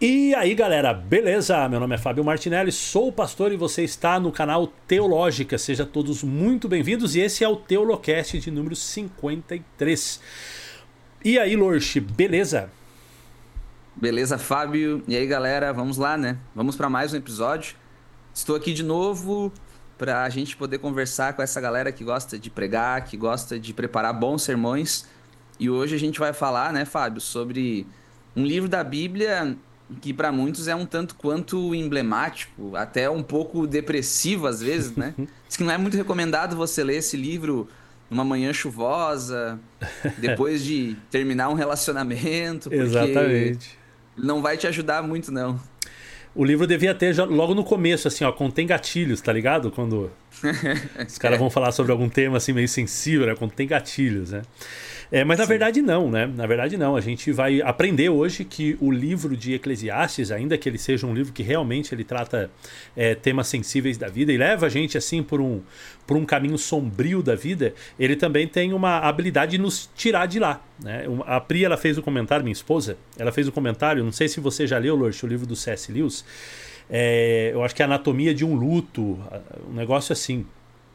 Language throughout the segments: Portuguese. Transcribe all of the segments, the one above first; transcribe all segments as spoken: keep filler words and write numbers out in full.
E aí galera, beleza? Meu nome é Fábio Martinelli, sou o pastor e você está no canal Teológica. Sejam todos muito bem-vindos e esse é o Teolocast de número cinquenta e três. E aí Lorch, beleza? Beleza, Fábio? E aí galera, vamos lá, né? Vamos para mais um episódio. Estou aqui de novo para a gente poder conversar com essa galera que gosta de pregar, que gosta de preparar bons sermões. E hoje a gente vai falar, né, Fábio, sobre um livro da Bíblia que para muitos é um tanto quanto emblemático, até um pouco depressivo às vezes, né? Diz que não é muito recomendado você ler esse livro numa manhã chuvosa, depois de terminar um relacionamento, porque Exatamente. não vai te ajudar muito, não. O livro devia ter já, logo no começo, assim, ó, contém gatilhos, tá ligado? Quando os caras vão falar sobre algum tema assim meio sensível, né? Contém gatilhos, né? É, mas na Sim. verdade não, né? Na verdade não. A gente vai aprender hoje que o livro de Eclesiastes, ainda que ele seja um livro que realmente ele trata é, temas sensíveis da vida e leva a gente assim por um, por um caminho sombrio da vida, ele também tem uma habilidade de nos tirar de lá, né? A Pri, ela fez um comentário, minha esposa, ela fez um comentário, não sei se você já leu, Lorch, o livro do C S Lewis, é, eu acho que é Anatomia de um Luto, um negócio assim.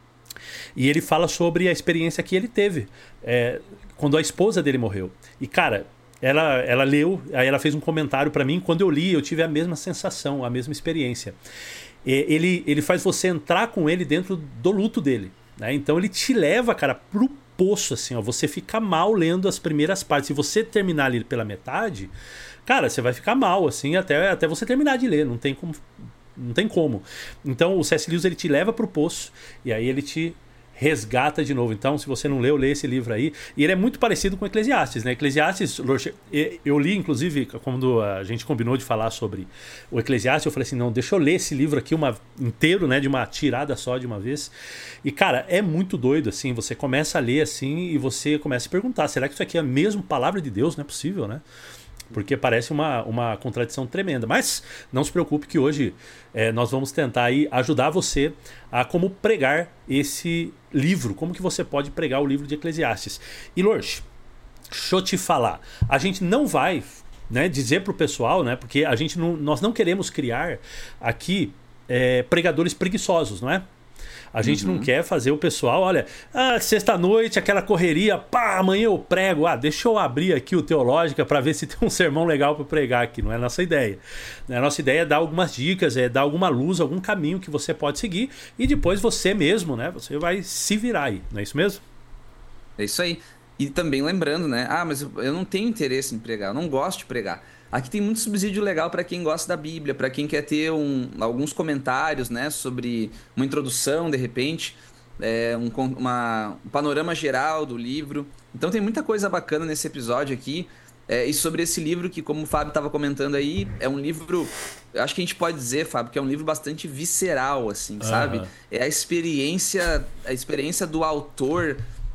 E ele fala sobre a experiência que ele teve é, quando a esposa dele morreu. E cara, ela, ela leu, aí ela fez um comentário pra mim. Quando eu li, eu tive a mesma sensação, a mesma experiência. E ele, ele faz você entrar com ele dentro do luto dele, né? Então ele te leva, cara, pro poço, assim, ó. Você fica mal lendo as primeiras partes. Se você terminar ali pela metade, cara, você vai ficar mal, assim, até, até você terminar de ler. Não tem como... Não tem como. Então o C S Lewis ele te leva pro poço e aí ele te resgata de novo. Então, se você não leu, lê esse livro aí. E ele é muito parecido com Eclesiastes, né? Eclesiastes, eu li, inclusive, quando a gente combinou de falar sobre o Eclesiastes, eu falei assim, não, deixa eu ler esse livro aqui uma, inteiro, né? De uma tirada só, de uma vez. E, cara, é muito doido, assim. Você começa a ler, assim, e você começa a se perguntar, será que isso aqui é a mesma palavra de Deus? Não é possível, né? Porque parece uma, uma contradição tremenda. Mas não se preocupe que hoje é, nós vamos tentar aí ajudar você a como pregar esse livro. Como que você pode pregar o livro de Eclesiastes. E Lorch, deixa eu te falar. A gente não vai, né, dizer pro pessoal, né, porque a gente não, nós não queremos criar aqui é, pregadores preguiçosos, não é? A gente uhum. não quer fazer o pessoal, olha, ah, sexta-noite, aquela correria, pá, amanhã eu prego, ah, deixa eu abrir aqui o Teológica para ver se tem um sermão legal para pregar aqui. Não é a nossa ideia. A nossa ideia é dar algumas dicas, é dar alguma luz, algum caminho que você pode seguir e depois você mesmo, né, você vai se virar aí, não é isso mesmo? É isso aí. E também lembrando, né, ah, mas eu não tenho interesse em pregar, eu não gosto de pregar. Aqui tem muito subsídio legal para quem gosta da Bíblia, para quem quer ter um, alguns comentários, né, sobre uma introdução, de repente, é, um, uma, um panorama geral do livro. Então tem muita coisa bacana nesse episódio aqui. É, e sobre esse livro que, como o Fábio estava comentando aí, é um livro, eu acho que a gente pode dizer, Fábio, que é um livro bastante visceral, assim, uhum. sabe? É a experiência, a experiência do autor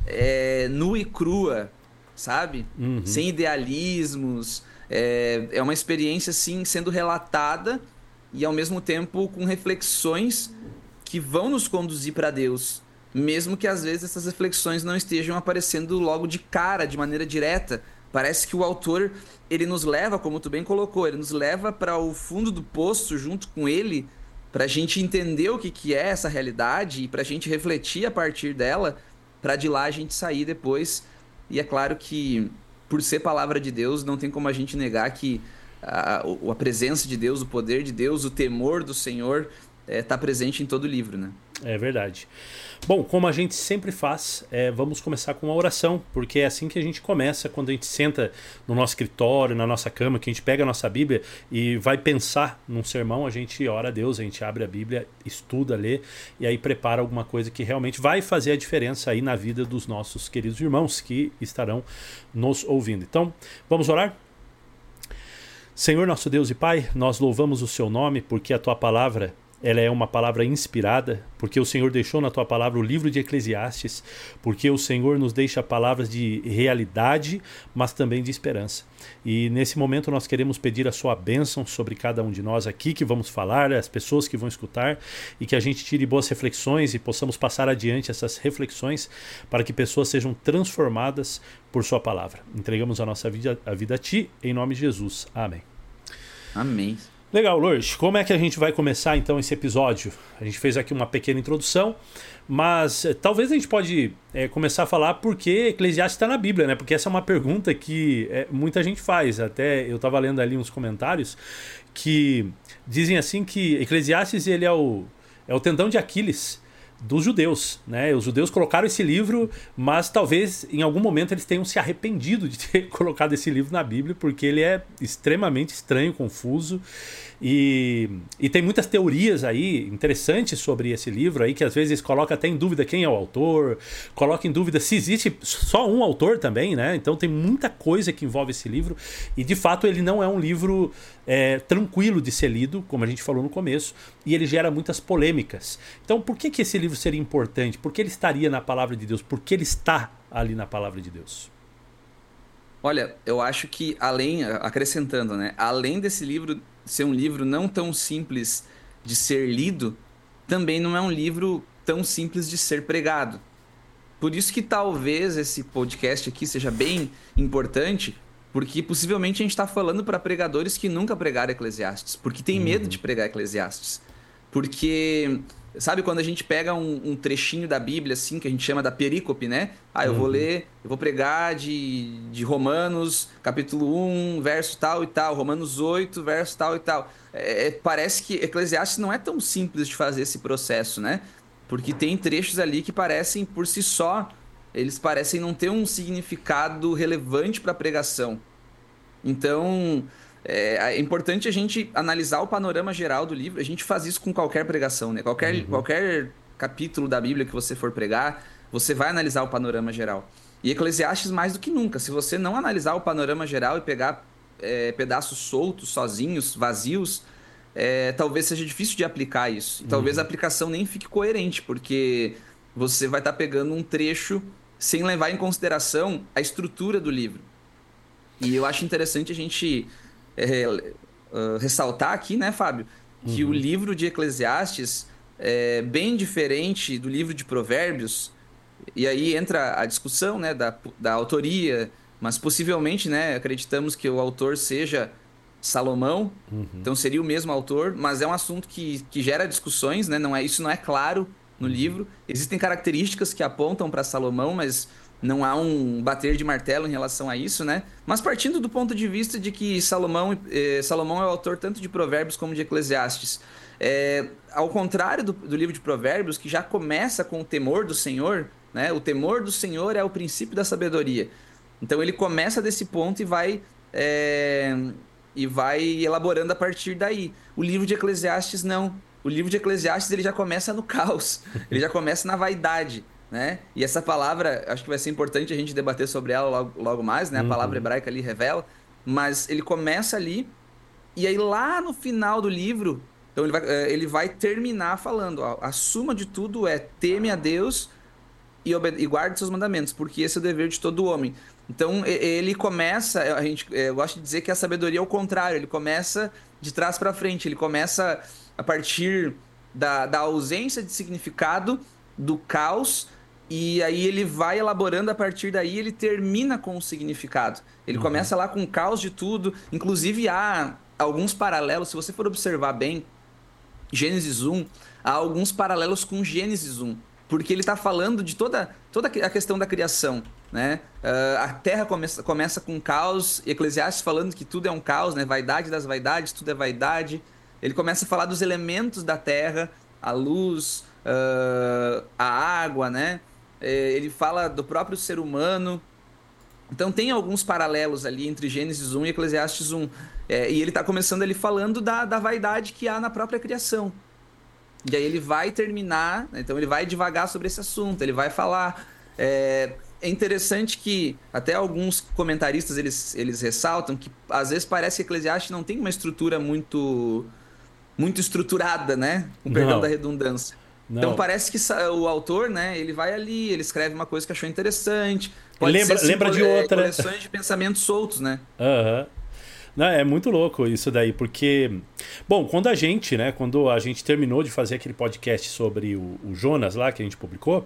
é, nua e crua, sabe? Uhum. Sem idealismos... É, é uma experiência, assim, sendo relatada e, ao mesmo tempo, com reflexões que vão nos conduzir para Deus. Mesmo que, às vezes, essas reflexões não estejam aparecendo logo de cara, de maneira direta. Parece que o autor, ele nos leva, como tu bem colocou, ele nos leva para o fundo do poço junto com ele, para a gente entender o que, que é essa realidade e para a gente refletir a partir dela, para de lá a gente sair depois. E é claro que... por ser palavra de Deus, não tem como a gente negar que a, a presença de Deus, o poder de Deus, o temor do Senhor está é, presente em todo o livro, né? É verdade. Bom, como a gente sempre faz, é, vamos começar com uma oração, porque é assim que a gente começa quando a gente senta no nosso escritório, na nossa cama, que a gente pega a nossa Bíblia e vai pensar num sermão, a gente ora a Deus, a gente abre a Bíblia, estuda, lê e aí prepara alguma coisa que realmente vai fazer a diferença aí na vida dos nossos queridos irmãos que estarão nos ouvindo. Então, vamos orar? Senhor nosso Deus e Pai, nós louvamos o seu nome porque a tua palavra ela é uma palavra inspirada, porque o Senhor deixou na tua palavra o livro de Eclesiastes, porque o Senhor nos deixa palavras de realidade, mas também de esperança. E nesse momento nós queremos pedir a sua bênção sobre cada um de nós aqui que vamos falar, as pessoas que vão escutar, e que a gente tire boas reflexões e possamos passar adiante essas reflexões para que pessoas sejam transformadas por sua palavra. Entregamos a nossa vida a, vida a ti, em nome de Jesus. Amém. Amém. Legal, Lourdes. Como é que a gente vai começar então esse episódio? A gente fez aqui uma pequena introdução, mas eh, talvez a gente pode eh, começar a falar por que Eclesiastes está na Bíblia, né? Porque essa é uma pergunta que eh, muita gente faz. Até eu estava lendo ali uns comentários que dizem assim que Eclesiastes ele é o, é o tendão de Aquiles dos judeus, né? Os judeus colocaram esse livro, mas talvez em algum momento eles tenham se arrependido de ter colocado esse livro na Bíblia, porque ele é extremamente estranho, confuso, e, e tem muitas teorias aí interessantes sobre esse livro aí, que às vezes coloca até em dúvida quem é o autor, coloca em dúvida se existe só um autor também, né? Então tem muita coisa que envolve esse livro, e de fato ele não é um livro é, tranquilo de ser lido, como a gente falou no começo, e ele gera muitas polêmicas. Então por que que esse livro seria importante? Por que ele estaria na palavra de Deus? Por que ele está ali na palavra de Deus? Olha, eu acho que além, acrescentando, né? Além desse livro ser um livro não tão simples de ser lido, também não é um livro tão simples de ser pregado. Por isso que talvez esse podcast aqui seja bem importante, porque possivelmente a gente está falando para pregadores que nunca pregaram Eclesiastes, porque tem medo uhum. de pregar Eclesiastes. Porque, sabe, quando a gente pega um, um trechinho da Bíblia, assim, que a gente chama da perícope, né? Ah, eu uhum. vou ler, eu vou pregar de, de Romanos, capítulo um, verso tal e tal, Romanos oito, verso tal e tal. É, parece que Eclesiastes não é tão simples de fazer esse processo, né? Porque tem trechos ali que parecem, por si só, eles parecem não ter um significado relevante para a pregação. Então, é, é importante a gente analisar o panorama geral do livro. A gente faz isso com qualquer pregação, né? Qualquer, uhum. qualquer capítulo da Bíblia que você for pregar, você vai analisar o panorama geral. E Eclesiastes mais do que nunca. Se você não analisar o panorama geral e pegar é, pedaços soltos, sozinhos, vazios, é, talvez seja difícil de aplicar isso. E talvez uhum. a aplicação nem fique coerente, porque você vai estar pegando um trecho sem levar em consideração a estrutura do livro. E eu acho interessante a gente é, uh, ressaltar aqui, né, Fábio, que uhum. o livro de Eclesiastes é bem diferente do livro de Provérbios, e aí entra a discussão, né, da, da autoria, mas possivelmente, né, acreditamos que o autor seja Salomão, uhum. então seria o mesmo autor, mas é um assunto que, que gera discussões, né, não é, isso não é claro no livro. Existem características que apontam para Salomão, mas não há um bater de martelo em relação a isso, né? Mas partindo do ponto de vista de que Salomão, eh, Salomão é o autor tanto de Provérbios como de Eclesiastes. É, ao contrário do, do livro de Provérbios, que já começa com o temor do Senhor, né? O temor do Senhor é o princípio da sabedoria. Então ele começa desse ponto e vai, é, e vai elaborando a partir daí. O livro de Eclesiastes não. O livro de Eclesiastes ele já começa no caos, ele já começa na vaidade, né? E essa palavra, acho que vai ser importante a gente debater sobre ela logo, logo mais, né? A uhum. palavra hebraica ali revela, mas ele começa ali, e aí lá no final do livro, então ele vai, ele vai terminar falando, ó, a suma de tudo é teme a Deus e, obede- e guarde seus mandamentos, porque esse é o dever de todo homem. Então ele começa, a gente, eu gosto de dizer que a sabedoria é o contrário, ele começa de trás para frente, ele começa a partir da, da ausência de significado, do caos, e aí ele vai elaborando a partir daí, ele termina com o significado. Ele uhum. começa lá com o caos de tudo, inclusive há alguns paralelos, se você for observar bem, Gênesis um, há alguns paralelos com Gênesis um, porque ele está falando de toda, toda a questão da criação, né? Uh, a Terra começa, começa com caos, Eclesiastes falando que tudo é um caos, né? Vaidade das vaidades, tudo é vaidade. Ele começa a falar dos elementos da terra, a luz, uh, a água, né? Ele fala do próprio ser humano. Então tem alguns paralelos ali entre Gênesis um e Eclesiastes um. É, e ele está começando ali falando da, da vaidade que há na própria criação. E aí ele vai terminar, então ele vai devagar sobre esse assunto, ele vai falar... É, é interessante que até alguns comentaristas eles, eles ressaltam que às vezes parece que Eclesiastes não tem uma estrutura muito... muito estruturada, né? Com perdão da redundância. Não. Então parece que o autor, né? Ele vai ali, ele escreve uma coisa que achou interessante. Pode lembra ser, lembra de outra. Coleções de pensamentos soltos, né? Aham. Uhum. Não, é muito louco isso daí, porque... Bom, quando a gente, né? Quando a gente terminou de fazer aquele podcast sobre o, o Jonas lá, que a gente publicou,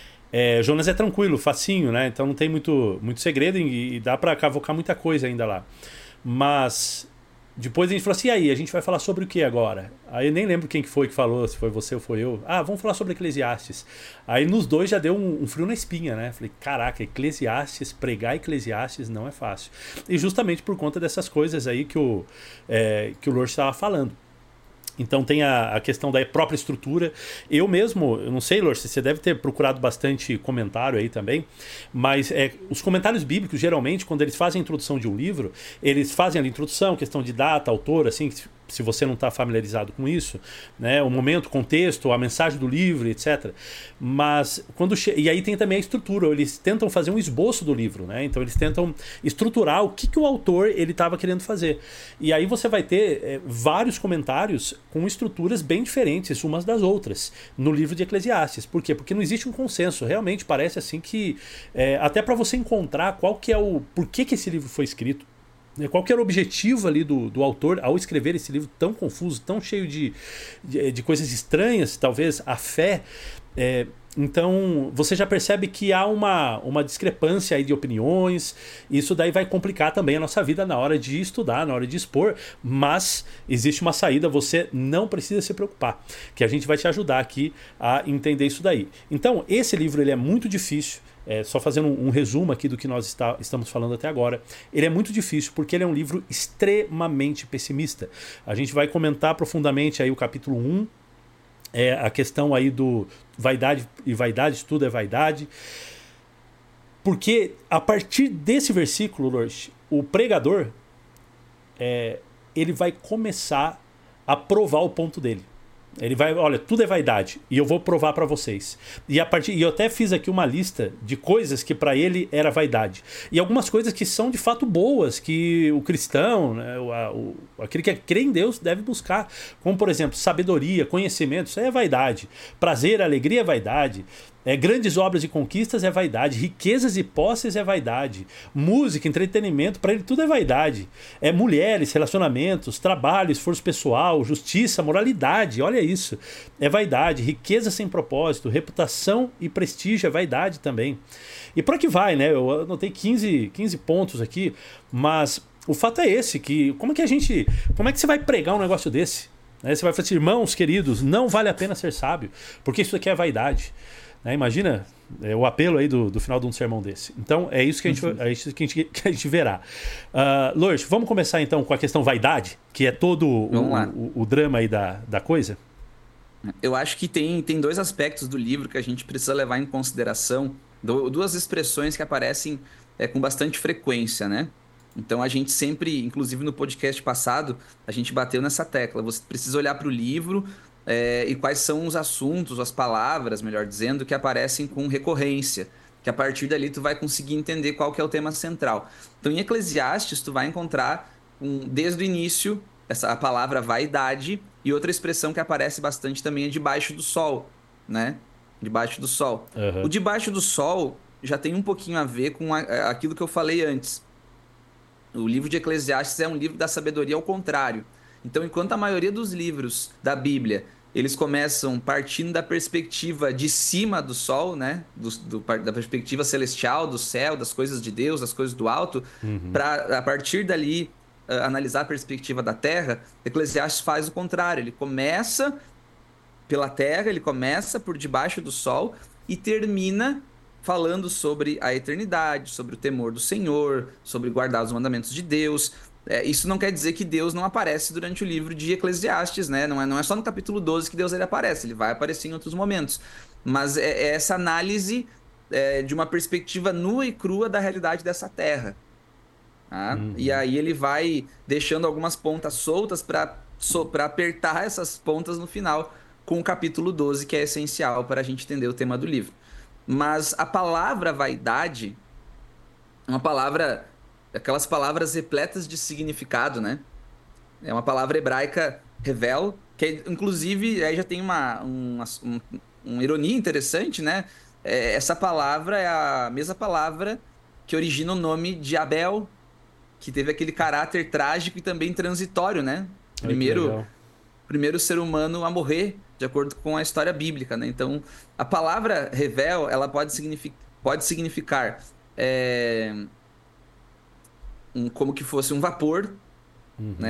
é, Jonas é tranquilo, facinho, né? Então não tem muito, muito segredo e, e dá pra cavocar muita coisa ainda lá. Mas... Depois a gente falou assim, e aí, a gente vai falar sobre o que agora? Aí eu nem lembro quem que foi que falou, se foi você ou foi eu. Ah, vamos falar sobre Eclesiastes. Aí nos dois já deu um, um frio na espinha, né? Falei, caraca, Eclesiastes, pregar Eclesiastes não é fácil. E justamente por conta dessas coisas aí que o, é, que o Lorde estava falando. Então tem a, a questão da própria estrutura. Eu mesmo, eu não sei, Lorde, você deve ter procurado bastante comentário aí também, mas é, os comentários bíblicos, geralmente, quando eles fazem a introdução de um livro, eles fazem a introdução, questão de data, autor, assim, se você não está familiarizado com isso, né, o momento, o contexto, a mensagem do livro, etcétera. Mas quando che... E aí tem também a estrutura, eles tentam fazer um esboço do livro, né? Então eles tentam estruturar o que, que o autor ele estava querendo fazer. E aí você vai ter é, vários comentários com estruturas bem diferentes umas das outras no livro de Eclesiastes. Por quê? Porque não existe um consenso. Realmente parece assim que é, até para você encontrar qual que é o por que, que esse livro foi escrito, qual que era o objetivo ali do, do autor ao escrever esse livro tão confuso, tão cheio de, de, de coisas estranhas, talvez a fé. É, então você já percebe que há uma, uma discrepância aí de opiniões. Isso daí vai complicar também a nossa vida na hora de estudar, na hora de expor. Mas existe uma saída, você não precisa se preocupar, que a gente vai te ajudar aqui a entender isso daí. Então esse livro ele é muito difícil. É, só fazendo um, um resumo aqui do que nós está, estamos falando até agora. Ele é muito difícil porque ele é um livro extremamente pessimista. A gente vai comentar profundamente aí o capítulo um, é, a questão aí do vaidade e vaidade, tudo é vaidade. Porque a partir desse versículo, Lorde, o pregador é, ele vai começar a provar o ponto dele. Ele vai, olha, tudo é vaidade e eu vou provar para vocês. E a partir, e eu até fiz aqui uma lista de coisas que para ele era vaidade. E algumas coisas que são de fato boas, que o cristão, né, o, a, o, aquele que crê em Deus deve buscar. Como, por exemplo, sabedoria, conhecimento, isso é vaidade. Prazer, alegria é vaidade. É, grandes obras e conquistas é vaidade, riquezas e posses é vaidade, música, entretenimento, para ele tudo é vaidade. É mulheres, relacionamentos, trabalho, esforço pessoal, justiça, moralidade, olha isso. É vaidade, riqueza sem propósito, reputação e prestígio é vaidade também. E por aqui vai, né? Eu anotei quinze, quinze pontos aqui, mas o fato é esse, que como é que a gente, como é que você vai pregar um negócio desse? Né? Você vai falar assim, irmãos queridos, não vale a pena ser sábio, porque isso aqui é vaidade. É, imagina é, o apelo aí do, do final de um sermão desse. Então é isso que a gente, é isso que a gente, que a gente verá. uh, Lorde, vamos começar então com a questão vaidade, que é todo o, o, o drama aí da, da coisa. Eu acho que tem, tem dois aspectos do livro que a gente precisa levar em consideração, do, duas expressões que aparecem é, com bastante frequência, né? Então a gente sempre, inclusive no podcast passado, a gente bateu nessa tecla. Você precisa olhar para o livro É, e quais são os assuntos, as palavras, melhor dizendo, que aparecem com recorrência, que a partir dali tu vai conseguir entender qual que é o tema central. Então, em Eclesiastes, tu vai encontrar, um, desde o início, essa, a palavra vaidade, e outra expressão que aparece bastante também é debaixo do sol, né? Debaixo do sol. Uhum. O debaixo do sol já tem um pouquinho a ver com a, aquilo que eu falei antes. O livro de Eclesiastes é um livro da sabedoria ao contrário. Então, enquanto a maioria dos livros da Bíblia eles começam partindo da perspectiva de cima do sol, né? Do, do, da perspectiva celestial, do céu, das coisas de Deus, das coisas do alto, uhum. para a partir dali uh, analisar a perspectiva da terra. Eclesiastes faz o contrário, ele começa pela terra, ele começa por debaixo do sol e termina falando sobre a eternidade, sobre o temor do Senhor, sobre guardar os mandamentos de Deus. É, isso não quer dizer que Deus não aparece durante o livro de Eclesiastes, né? Não é, não é só no capítulo doze que Deus ele aparece, ele vai aparecer em outros momentos. Mas é, é essa análise é, de uma perspectiva nua e crua da realidade dessa terra. Tá? Uhum. E aí ele vai deixando algumas pontas soltas para so, para apertar essas pontas no final com o capítulo doze, que é essencial para a gente entender o tema do livro. Mas a palavra vaidade é uma palavra... aquelas palavras repletas de significado, né? É uma palavra hebraica, revel, que é, inclusive aí já tem uma, uma, um, uma ironia interessante, né? É, essa palavra é a mesma palavra que origina o nome de Abel, que teve aquele caráter trágico e também transitório, né? Primeiro, primeiro ser humano a morrer, de acordo com a história bíblica, né? Então, a palavra revel, ela pode significar, pode significar é, um, como que fosse um vapor, uhum. né?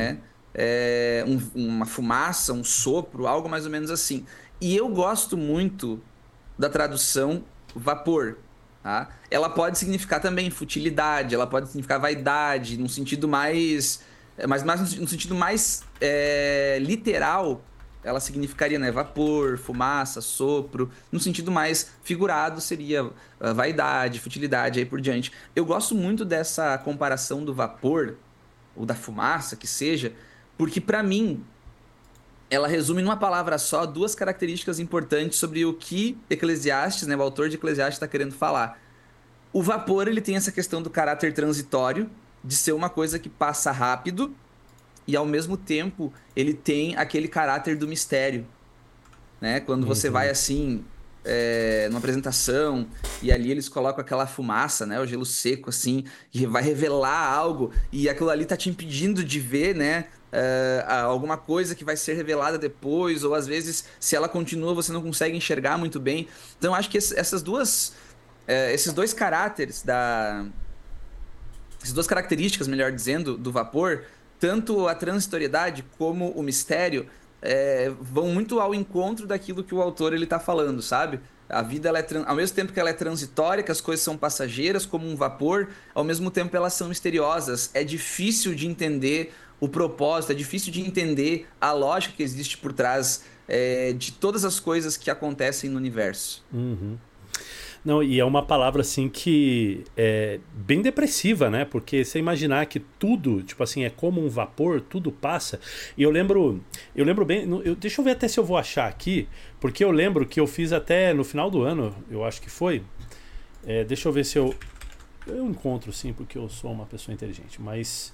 é, um, uma fumaça, um sopro, algo mais ou menos assim. E eu gosto muito da tradução vapor. Tá? Ela pode significar também futilidade, ela pode significar vaidade, num sentido mais. Mas mais no sentido mais é, literal, ela significaria, né? Vapor, fumaça, sopro. No sentido mais figurado, seria uh, vaidade, futilidade, aí por diante. Eu gosto muito dessa comparação do vapor, ou da fumaça, que seja, porque para mim ela resume numa palavra só duas características importantes sobre o que Eclesiastes, né, o autor de Eclesiastes está querendo falar. O vapor, ele tem essa questão do caráter transitório, de ser uma coisa que passa rápido, e ao mesmo tempo ele tem aquele caráter do mistério, né? Quando você vai Uhum. assim, é, numa apresentação, e ali eles colocam aquela fumaça, né? O gelo seco, assim, que vai revelar algo, e aquilo ali tá te impedindo de ver, né? é, alguma coisa que vai ser revelada depois, ou às vezes, se ela continua, você não consegue enxergar muito bem. Então, acho que essas duas, é, esses dois caráteres da essas duas características, melhor dizendo, do vapor, tanto a transitoriedade como o mistério, é, vão muito ao encontro daquilo que o autor ele está falando, sabe? A vida, ela é, ao mesmo tempo que ela é transitória, que as coisas são passageiras, como um vapor, ao mesmo tempo elas são misteriosas. É difícil de entender o propósito, é difícil de entender a lógica que existe por trás é, de todas as coisas que acontecem no universo. Uhum. Não, e é uma palavra assim que é bem depressiva, né? Porque você imaginar que tudo, tipo assim, é como um vapor, tudo passa. E eu lembro, eu lembro bem, eu, deixa eu ver até se eu vou achar aqui, porque eu lembro que eu fiz até no final do ano, eu acho que foi. É, deixa eu ver se eu eu encontro sim, porque eu sou uma pessoa inteligente, mas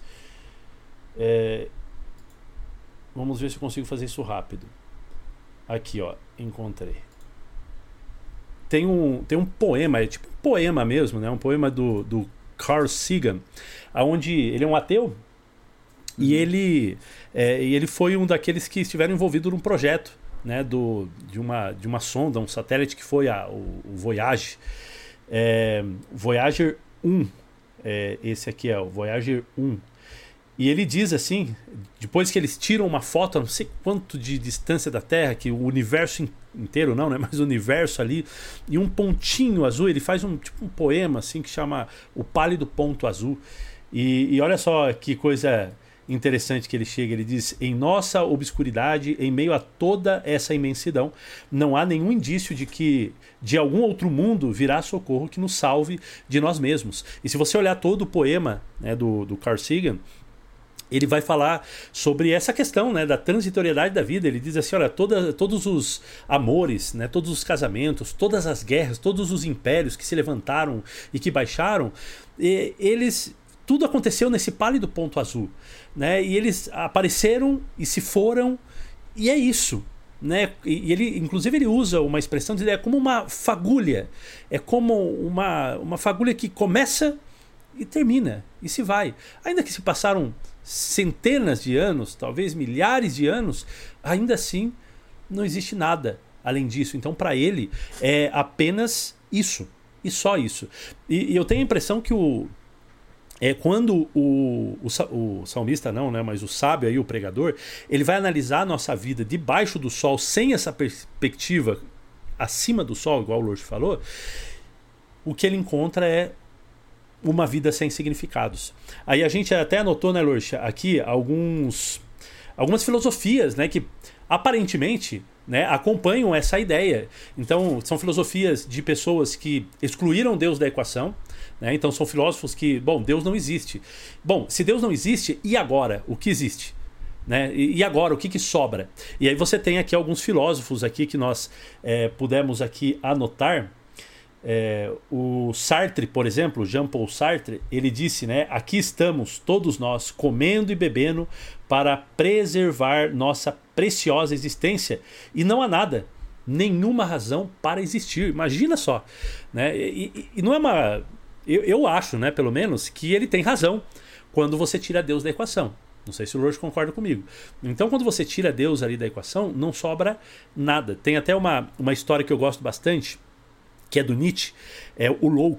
é, vamos ver se eu consigo fazer isso rápido. Aqui, ó, encontrei. Tem um, tem um poema, é tipo um poema mesmo, né? Um poema do, do Carl Sagan, onde ele é um ateu. Uhum. E ele, é, ele foi um daqueles que estiveram envolvidos num projeto, né? Do, de, uma, de uma sonda, um satélite que foi a, o, o Voyager. É, Voyager um. É, esse aqui é o Voyager um. E ele diz assim, depois que eles tiram uma foto, não sei quanto de distância da Terra, que o universo inteiro não, né, mas o universo ali, e um pontinho azul, ele faz um tipo um poema assim que chama O Pálido Ponto Azul. E, e olha só que coisa interessante que ele chega, ele diz: em nossa obscuridade, em meio a toda essa imensidão, não há nenhum indício de que de algum outro mundo virá socorro que nos salve de nós mesmos. E se você olhar todo o poema, né, do, do Carl Sagan, ele vai falar sobre essa questão, né, da transitoriedade da vida. Ele diz assim, olha, toda, todos os amores, né, todos os casamentos, todas as guerras, todos os impérios que se levantaram e que baixaram, e, eles, tudo aconteceu nesse pálido ponto azul, né, e eles apareceram e se foram, e é isso. Né? E ele, inclusive, ele usa uma expressão de é como uma fagulha, é como uma, uma fagulha que começa e termina, e se vai. Ainda que se passaram centenas de anos, talvez milhares de anos, ainda assim não existe nada além disso. Então, para ele, é apenas isso, e só isso. E, e eu tenho a impressão que o é quando o, o, o salmista não, né, mas o sábio aí, o pregador, ele vai analisar a nossa vida debaixo do sol, sem essa perspectiva acima do sol, igual o Lorde falou, o que ele encontra é uma vida sem significados. Aí a gente até anotou, né, Lorde, aqui alguns, algumas filosofias, né, que aparentemente, né, acompanham essa ideia. Então, são filosofias de pessoas que excluíram Deus da equação, né? Então, são filósofos que, bom, Deus não existe. Bom, se Deus não existe, e agora? O que existe? Né? E agora, o que, que sobra? E aí você tem aqui alguns filósofos aqui que nós é, pudemos aqui anotar. É, o Sartre, por exemplo, Jean-Paul Sartre, ele disse, né, aqui estamos todos nós comendo e bebendo para preservar nossa preciosa existência e não há nada, nenhuma razão para existir. Imagina só, né? E, e, e não é uma, eu, eu acho, né, pelo menos, que ele tem razão quando você tira Deus da equação. Não sei se o Lorde concorda comigo. Então, quando você tira Deus ali da equação, não sobra nada. Tem até uma, uma história que eu gosto bastante, que é do Nietzsche, é o louco.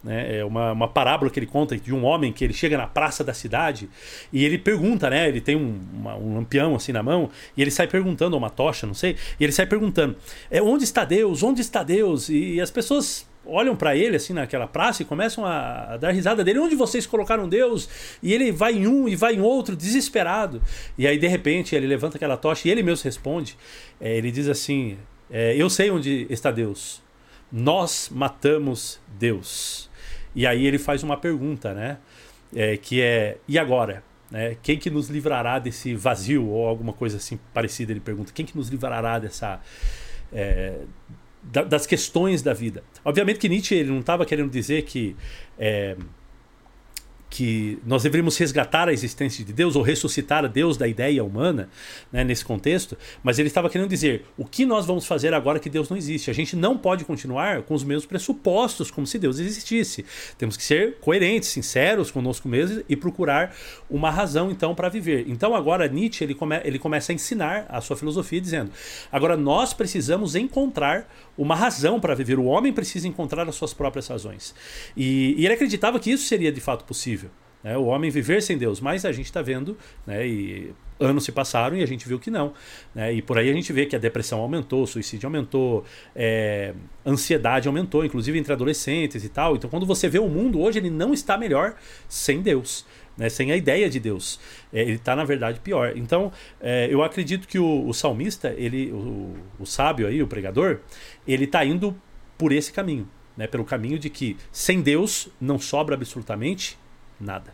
né? É uma, uma parábola que ele conta de um homem que ele chega na praça da cidade e ele pergunta, né? Ele tem um, uma, um lampião assim na mão e ele sai perguntando, ou uma tocha, não sei, e ele sai perguntando, é, onde está Deus? Onde está Deus? E, e as pessoas olham para ele assim naquela praça e começam a, a dar risada dele. Onde vocês colocaram Deus? E ele vai em um e vai em outro, desesperado. E aí de repente ele levanta aquela tocha e ele mesmo responde. É, ele diz assim, é, eu sei onde está Deus. Nós matamos Deus. E aí ele faz uma pergunta, né? É, que é, e agora? Né? Quem que nos livrará desse vazio? Ou alguma coisa assim parecida, ele pergunta. Quem que nos livrará dessa... É, das questões da vida. Obviamente que Nietzsche ele não estava querendo dizer que, é, que nós deveríamos resgatar a existência de Deus ou ressuscitar a Deus da ideia humana, né, nesse contexto, mas ele estava querendo dizer o que nós vamos fazer agora que Deus não existe. A gente não pode continuar com os mesmos pressupostos como se Deus existisse. Temos que ser coerentes, sinceros conosco mesmos e procurar uma razão então para viver. Então agora Nietzsche ele, come, ele começa a ensinar a sua filosofia dizendo, agora nós precisamos encontrar uma razão para viver. O homem precisa encontrar as suas próprias razões. E, e ele acreditava que isso seria de fato possível, né? O homem viver sem Deus. Mas a gente está vendo, né? E anos se passaram e a gente viu que não, né? E por aí a gente vê que a depressão aumentou, o suicídio aumentou, é, ansiedade aumentou, inclusive entre adolescentes e tal. Então quando você vê o mundo hoje, ele não está melhor sem Deus, né? Sem a ideia de Deus. É, ele está, na verdade, pior. Então, é, eu acredito que o, o salmista, ele, o, o sábio aí, o pregador, ele está indo por esse caminho, né? Pelo caminho de que sem Deus não sobra absolutamente nada.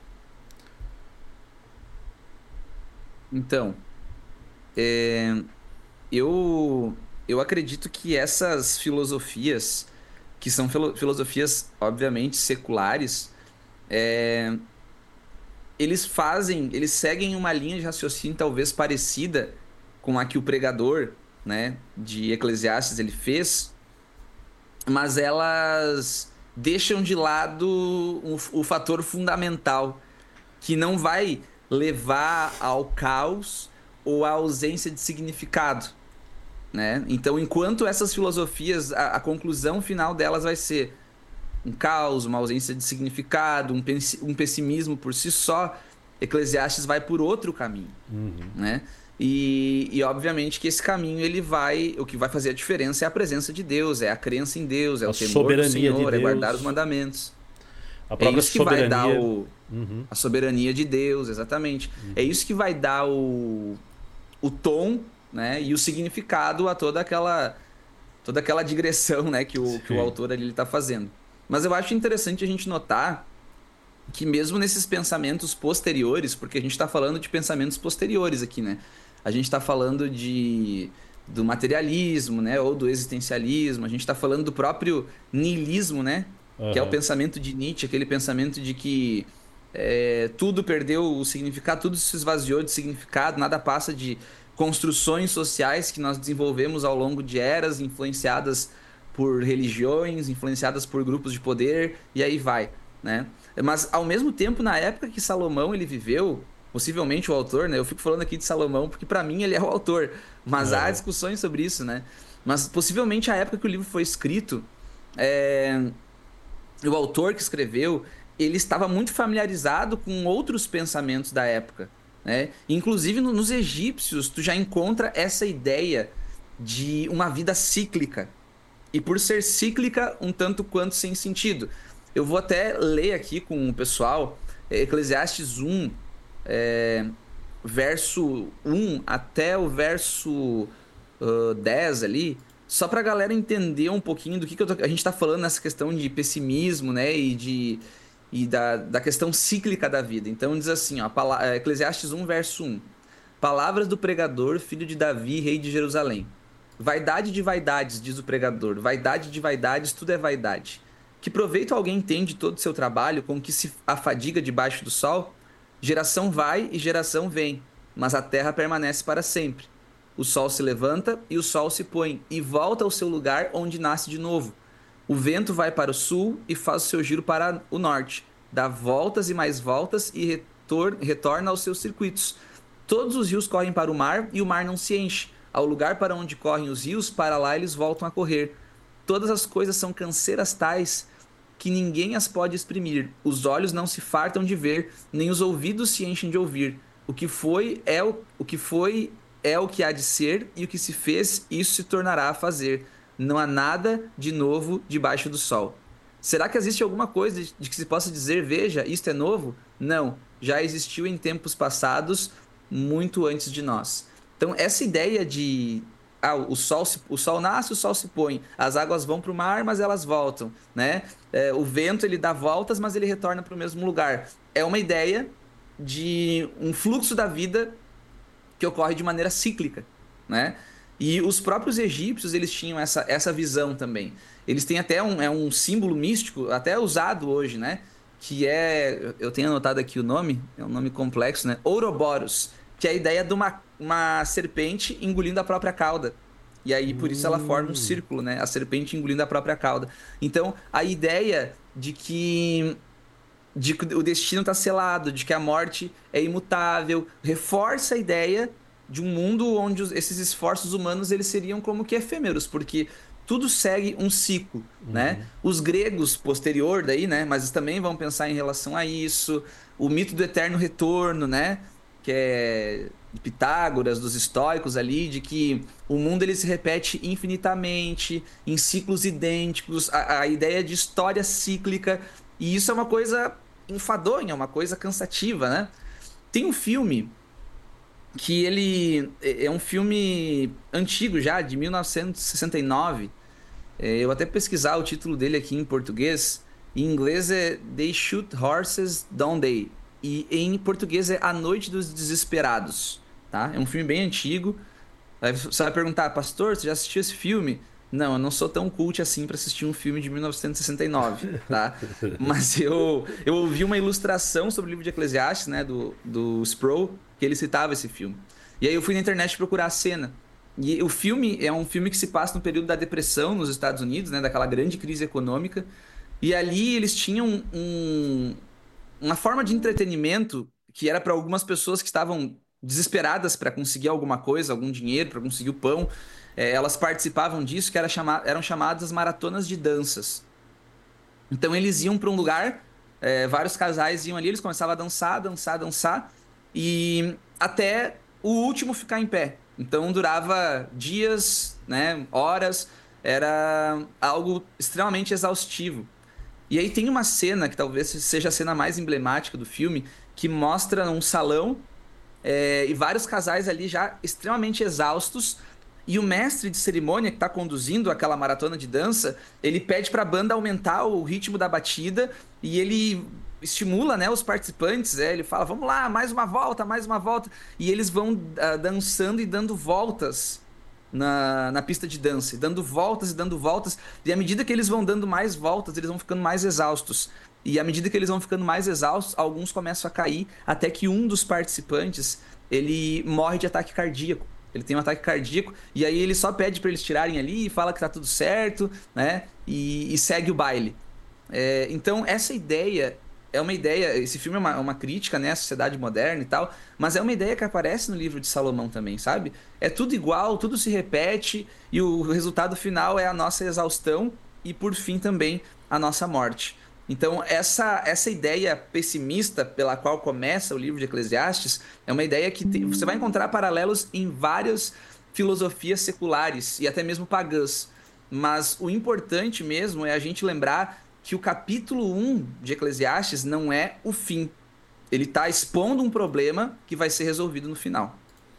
Então, é, eu, eu acredito que essas filosofias, que são filo, filosofias, obviamente, seculares, é, eles fazem, eles seguem uma linha de raciocínio talvez parecida com a que o pregador, né, de Eclesiastes ele fez, mas elas deixam de lado o, o fator fundamental que não vai levar ao caos ou à ausência de significado, né? Então, enquanto essas filosofias, a, a conclusão final delas vai ser um caos, uma ausência de significado, um, um pessimismo por si só, Eclesiastes vai por outro caminho, uhum. né? E, e obviamente que esse caminho ele vai, o que vai fazer a diferença é a presença de Deus, é a crença em Deus, é a o temor do Senhor, de é guardar os mandamentos. A própria é isso que soberania. vai dar o, uhum. a soberania de Deus, exatamente. Uhum. É isso que vai dar o, o tom, né, e o significado a toda aquela, toda aquela digressão, né, que o, que o autor ali está fazendo. Mas eu acho interessante a gente notar que mesmo nesses pensamentos posteriores, porque a gente está falando de pensamentos posteriores aqui, né? A gente está falando de, do materialismo, né? Ou do existencialismo. A gente está falando do próprio niilismo, né? Uhum. Que é o pensamento de Nietzsche, aquele pensamento de que é, tudo perdeu o significado, tudo se esvaziou de significado, nada passa de construções sociais que nós desenvolvemos ao longo de eras, influenciadas por religiões, influenciadas por grupos de poder, e aí vai, né? Mas, ao mesmo tempo, na época que Salomão ele viveu, possivelmente o autor, né? Eu fico falando aqui de Salomão porque, para mim, ele é o autor, mas é. há discussões sobre isso, né? Mas, possivelmente, a época que o livro foi escrito, é... o autor que escreveu, ele estava muito familiarizado com outros pensamentos da época, né? Inclusive, no, nos egípcios, tu já encontra essa ideia de uma vida cíclica. E por ser cíclica, um tanto quanto sem sentido. Eu vou até ler aqui com o pessoal, Eclesiastes um, é, verso um até o verso uh, dez ali, só para a galera entender um pouquinho do que, que eu tô, a gente está falando nessa questão de pessimismo, né, e, de, e da, da questão cíclica da vida. Então diz assim, ó, Eclesiastes um, verso um. Palavras do pregador, filho de Davi, rei de Jerusalém. Vaidade de vaidades, diz o pregador, vaidade de vaidades, tudo é vaidade. Que proveito alguém tem de todo o seu trabalho com que se afadiga debaixo do sol? Geração vai e geração vem, mas a terra permanece para sempre. O sol se levanta e o sol se põe, e volta ao seu lugar onde nasce de novo. O vento vai para o sul e faz o seu giro para o norte, dá voltas e mais voltas e retor- retorna aos seus circuitos. Todos os rios correm para o mar e o mar não se enche. Ao lugar para onde correm os rios, para lá eles voltam a correr. Todas as coisas são canseiras tais que ninguém as pode exprimir. Os olhos não se fartam de ver, nem os ouvidos se enchem de ouvir. O que foi é o, o que foi é o que há de ser, e o que se fez, isso se tornará a fazer. Não há nada de novo debaixo do sol. Será que existe alguma coisa de, de que se possa dizer, veja, isto é novo? Não, já existiu em tempos passados, muito antes de nós. Então, essa ideia de... Ah, o sol, se, o sol nasce, o sol se põe. As águas vão para o mar, mas elas voltam, né? É, o vento, ele dá voltas, mas ele retorna para o mesmo lugar. É uma ideia de um fluxo da vida que ocorre de maneira cíclica, né? E os próprios egípcios, eles tinham essa, essa visão também. Eles têm até um, é um símbolo místico, até usado hoje, né? Que é, eu tenho anotado aqui o nome, é um nome complexo, né? Ouroboros, que é a ideia de uma, uma serpente engolindo a própria cauda. E aí, por isso, ela forma um círculo, né? A serpente engolindo a própria cauda. Então, a ideia de que, de que o destino está selado, de que a morte é imutável, reforça a ideia de um mundo onde esses esforços humanos eles seriam como que efêmeros, porque tudo segue um ciclo, uhum. né? Os gregos posterior daí, né? Mas também vão pensar em relação a isso. O mito do eterno retorno, né? Que é de Pitágoras, dos estoicos ali, de que o mundo ele se repete infinitamente, em ciclos idênticos, a, a ideia de história cíclica, e isso é uma coisa enfadonha, uma coisa cansativa, né? Tem um filme que ele é um filme antigo já, de mil novecentos e sessenta e nove. Eu vou até pesquisar o título dele aqui em português. Em inglês é They Shoot Horses, Don't They? E em português é A Noite dos Desesperados, tá? É um filme bem antigo. Aí você vai perguntar, pastor, você já assistiu esse filme? Não, eu não sou tão cult assim para assistir um filme de mil novecentos e sessenta e nove, tá? Mas eu, eu ouvi uma ilustração sobre o livro de Eclesiastes, né, do, do Sproul, que ele citava esse filme. E aí eu fui na internet procurar a cena. E o filme é um filme que se passa no período da depressão nos Estados Unidos, né, daquela grande crise econômica. E ali eles tinham um, uma forma de entretenimento que era para algumas pessoas que estavam desesperadas para conseguir alguma coisa, algum dinheiro, para conseguir o pão. É, elas participavam disso, que era chama... eram chamadas maratonas de danças. Então eles iam para um lugar, é, vários casais iam ali, eles começavam a dançar, dançar, dançar, e até o último ficar em pé. Então durava dias, né, horas, era algo extremamente exaustivo. E aí tem uma cena, que talvez seja a cena mais emblemática do filme, que mostra um salão é, e vários casais ali já extremamente exaustos. E o mestre de cerimônia que está conduzindo aquela maratona de dança, ele pede para a banda aumentar o ritmo da batida e ele estimula, né, os participantes. É, ele fala, vamos lá, mais uma volta, mais uma volta. E eles vão uh, dançando e dando voltas na, na pista de dança, dando voltas e dando voltas. E à medida que eles vão dando mais voltas, eles vão ficando mais exaustos. E à medida que eles vão ficando mais exaustos, alguns começam a cair, até que um dos participantes ele morre de ataque cardíaco. Ele tem um ataque cardíaco, e aí ele só pede para eles tirarem ali e fala que tá tudo certo, né? E, e segue o baile. É, então, essa ideia é uma ideia... Esse filme é uma, uma crítica, né, à sociedade moderna e tal, mas é uma ideia que aparece no livro de Salomão também, sabe? É tudo igual, tudo se repete, e o resultado final é a nossa exaustão e, por fim, também a nossa morte. Então, essa, essa ideia pessimista pela qual começa o livro de Eclesiastes é uma ideia que tem, você vai encontrar paralelos em várias filosofias seculares e até mesmo pagãs. Mas o importante mesmo é a gente lembrar que o capítulo um de Eclesiastes não é o fim. Ele está expondo um problema que vai ser resolvido no final.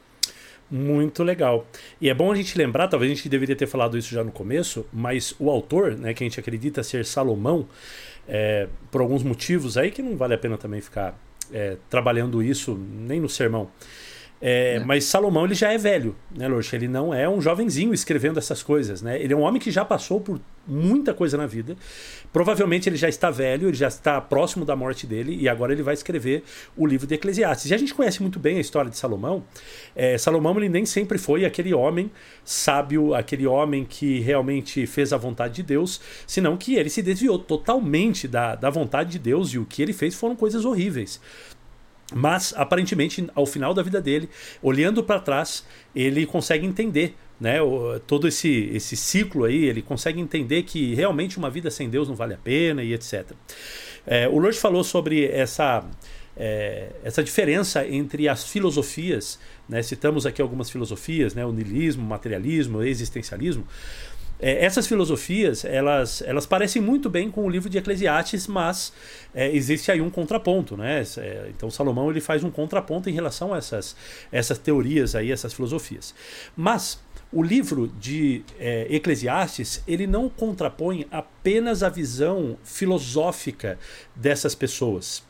Muito legal. E é bom a gente lembrar, talvez a gente deveria ter falado isso já no começo, mas o autor, né, que a gente acredita ser Salomão, é, por alguns motivos aí que não vale a pena também ficar é, trabalhando isso nem no sermão. É, é. Mas Salomão ele já é velho, né, Lorch? Ele não é um jovenzinho escrevendo essas coisas, né? Ele é um homem que já passou por muita coisa na vida. Provavelmente ele já está velho, ele já está próximo da morte dele e agora ele vai escrever o livro de Eclesiastes. E a gente conhece muito bem a história de Salomão. É, Salomão ele nem sempre foi aquele homem sábio, aquele homem que realmente fez a vontade de Deus, senão que ele se desviou totalmente da, da vontade de Deus e o que ele fez foram coisas horríveis. Mas, aparentemente, ao final da vida dele, olhando para trás, ele consegue entender, né, todo esse, esse ciclo aí, ele consegue entender que realmente uma vida sem Deus não vale a pena e etcétera. É, o Lurch falou sobre essa, é, essa diferença entre as filosofias, né, citamos aqui algumas filosofias, né, o niilismo, o materialismo, o existencialismo. É, essas filosofias, elas, elas parecem muito bem com o livro de Eclesiastes, mas é, existe aí um contraponto, né? É, então Salomão ele faz um contraponto em relação a essas, essas teorias aí, essas filosofias. Mas o livro de é, Eclesiastes, ele não contrapõe apenas a visão filosófica dessas pessoas,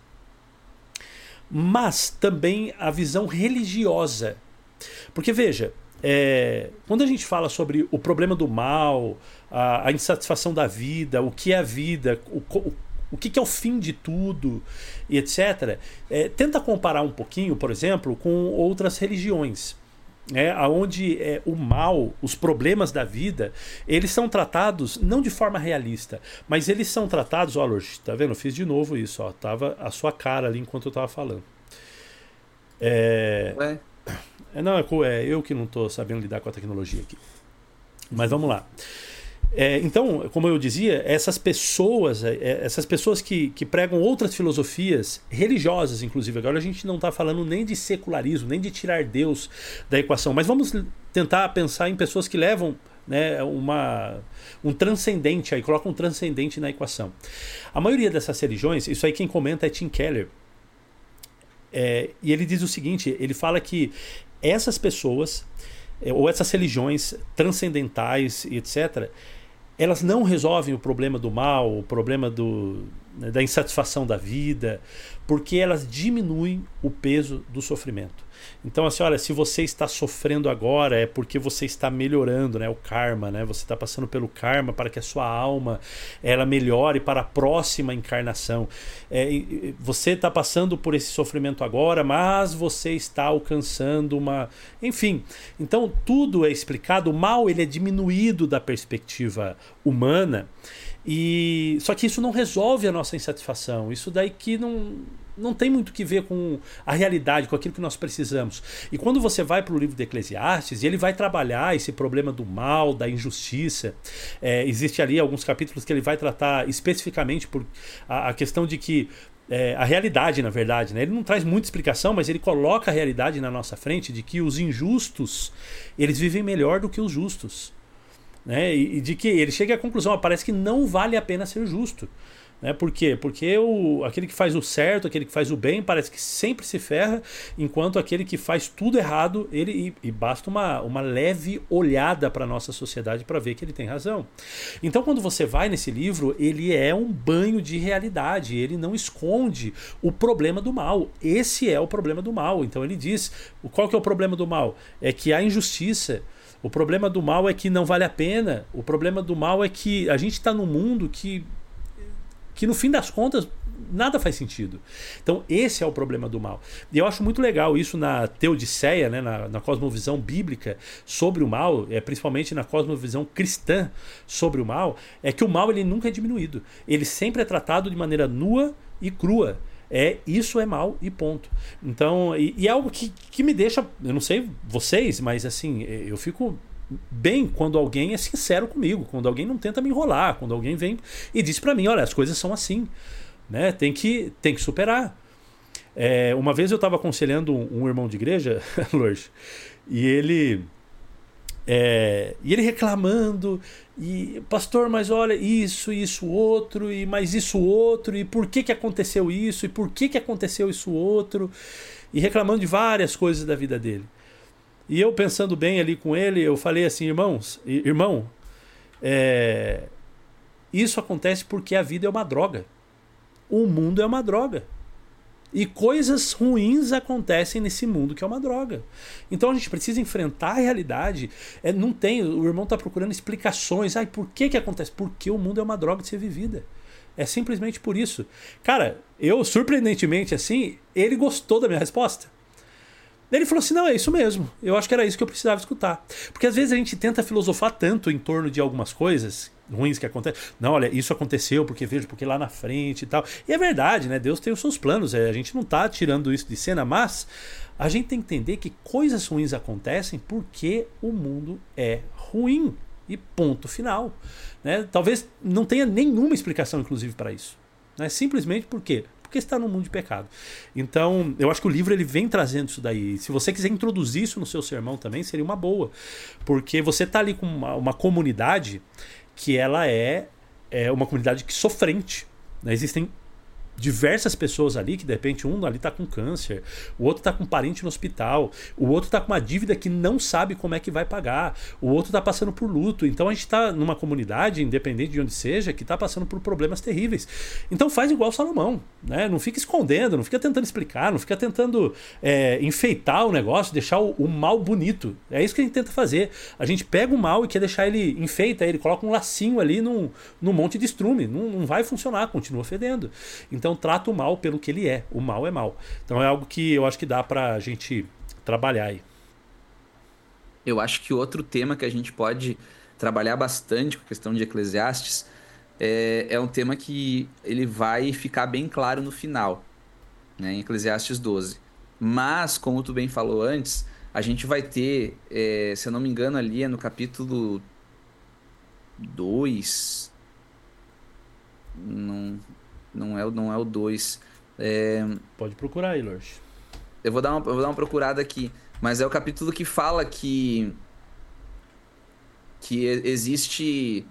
mas também a visão religiosa. Porque veja, É, quando a gente fala sobre o problema do mal, a, a insatisfação da vida, o que é a vida, o, o, o que é o fim de tudo, e etcétera, é, tenta comparar um pouquinho, por exemplo, com outras religiões, né, onde é, o mal, os problemas da vida, eles são tratados não de forma realista, mas eles são tratados, ó, Lurch, tá vendo? Eu fiz de novo isso, ó, tava a sua cara ali enquanto eu estava falando. É... Ué? Não, é eu que não estou sabendo lidar com a tecnologia aqui. Mas vamos lá. É, então, como eu dizia, essas pessoas, é, essas pessoas que, que pregam outras filosofias religiosas, inclusive, agora a gente não está falando nem de secularismo, nem de tirar Deus da equação, mas vamos tentar pensar em pessoas que levam, né, uma, um transcendente, aí colocam um transcendente na equação. A maioria dessas religiões, isso aí quem comenta é Tim Keller, é, e ele diz o seguinte, ele fala que essas pessoas, ou essas religiões transcendentais, etcétera, elas não resolvem o problema do mal, o problema do, né, da insatisfação da vida, porque elas diminuem o peso do sofrimento. Então, assim, olha, se você está sofrendo agora é porque você está melhorando, né, o karma, né? Você está passando pelo karma para que a sua alma ela melhore para a próxima encarnação. É, você está passando por esse sofrimento agora, mas você está alcançando uma... Enfim, então tudo é explicado. O mal ele é diminuído da perspectiva humana, e só que isso não resolve a nossa insatisfação. Isso daí que não... não tem muito que ver com a realidade, com aquilo que nós precisamos. E quando você vai para o livro de Eclesiastes, ele vai trabalhar esse problema do mal, da injustiça. É, existe ali alguns capítulos que ele vai tratar especificamente por a, a questão de que é, a realidade, na verdade, né? Ele não traz muita explicação, mas ele coloca a realidade na nossa frente de que os injustos, eles vivem melhor do que os justos. Né? E, e de que ele chega à conclusão, parece que não vale a pena ser justo. Né? Por quê? Porque o, aquele que faz o certo, aquele que faz o bem, parece que sempre se ferra, enquanto aquele que faz tudo errado, ele e, e basta uma, uma leve olhada para a nossa sociedade para ver que ele tem razão. Então, quando você vai nesse livro, ele é um banho de realidade, ele não esconde o problema do mal. Esse é o problema do mal. Então ele diz, qual que é o problema do mal? É que há injustiça. O problema do mal é que não vale a pena. O problema do mal é que a gente está num mundo que que no fim das contas nada faz sentido. Então esse é o problema do mal. E eu acho muito legal isso na Teodiceia, né, na, na cosmovisão bíblica sobre o mal, é, principalmente na cosmovisão cristã sobre o mal, é que o mal ele nunca é diminuído. Ele sempre é tratado de maneira nua e crua. É, isso é mal e ponto. Então, e, e é algo que, que me deixa, eu não sei vocês, mas assim, eu fico bem quando alguém é sincero comigo, quando alguém não tenta me enrolar, quando alguém vem e diz pra mim, olha, as coisas são assim, né? Tem que, tem que superar. É, uma vez eu estava aconselhando um, um irmão de igreja, Lurch, e ele é, e ele reclamando, e pastor, mas olha, isso, isso, outro, e mais isso, outro, e por que que aconteceu isso, e por que que aconteceu isso, outro, e reclamando de várias coisas da vida dele. E eu pensando bem ali com ele, eu falei assim, irmãos, irmão, é, isso acontece porque a vida é uma droga. O mundo é uma droga. E coisas ruins acontecem nesse mundo que é uma droga. Então a gente precisa enfrentar a realidade. É, não tem, o irmão está procurando explicações. Ai, por que que acontece? Porque o mundo é uma droga de ser vivida. É simplesmente por isso. Cara, eu, surpreendentemente assim, ele gostou da minha resposta. Ele falou assim, não, é isso mesmo. Eu acho que era isso que eu precisava escutar. Porque às vezes a gente tenta filosofar tanto em torno de algumas coisas, ruins que acontecem. Não, olha, isso aconteceu porque vejo, porque lá na frente e tal. E é verdade, né? Deus tem os seus planos. É, a gente não tá tirando isso de cena, mas a gente tem que entender que coisas ruins acontecem porque o mundo é ruim. E ponto final. Né? Talvez não tenha nenhuma explicação, inclusive, para isso. Né? Simplesmente por quê? Porque está num mundo de pecado. Então, eu acho que o livro ele vem trazendo isso daí. Se você quiser introduzir isso no seu sermão também, seria uma boa. Porque você está ali com uma, uma comunidade que ela é, é uma comunidade que sofrente. Né? Existem diversas pessoas ali que de repente um ali tá com câncer, o outro tá com um parente no hospital, o outro tá com uma dívida que não sabe como é que vai pagar, o outro tá passando por luto. Então a gente tá numa comunidade, independente de onde seja, que tá passando por problemas terríveis. Então faz igual Salomão, né? Não fica escondendo, não fica tentando explicar, não fica tentando é, enfeitar o negócio, deixar o, o mal bonito. É isso que a gente tenta fazer. A gente pega o mal e quer deixar ele, enfeita ele, coloca um lacinho ali num, num monte de estrume. Não, não vai funcionar, continua fedendo. Então trata o mal pelo que ele é. O mal é mal. Então é algo que eu acho que dá pra gente trabalhar aí. Eu acho que outro tema que a gente pode trabalhar bastante com a questão de Eclesiastes é, é um tema que ele vai ficar bem claro no final, né, em Eclesiastes doze. Mas, como tu bem falou antes, a gente vai ter, é, se eu não me engano, ali é no capítulo dois. Não... Não é, não é o dois. É... Pode procurar aí, Lorde. Eu vou dar uma, eu vou dar uma procurada aqui. Mas é o capítulo que fala que... Que existe...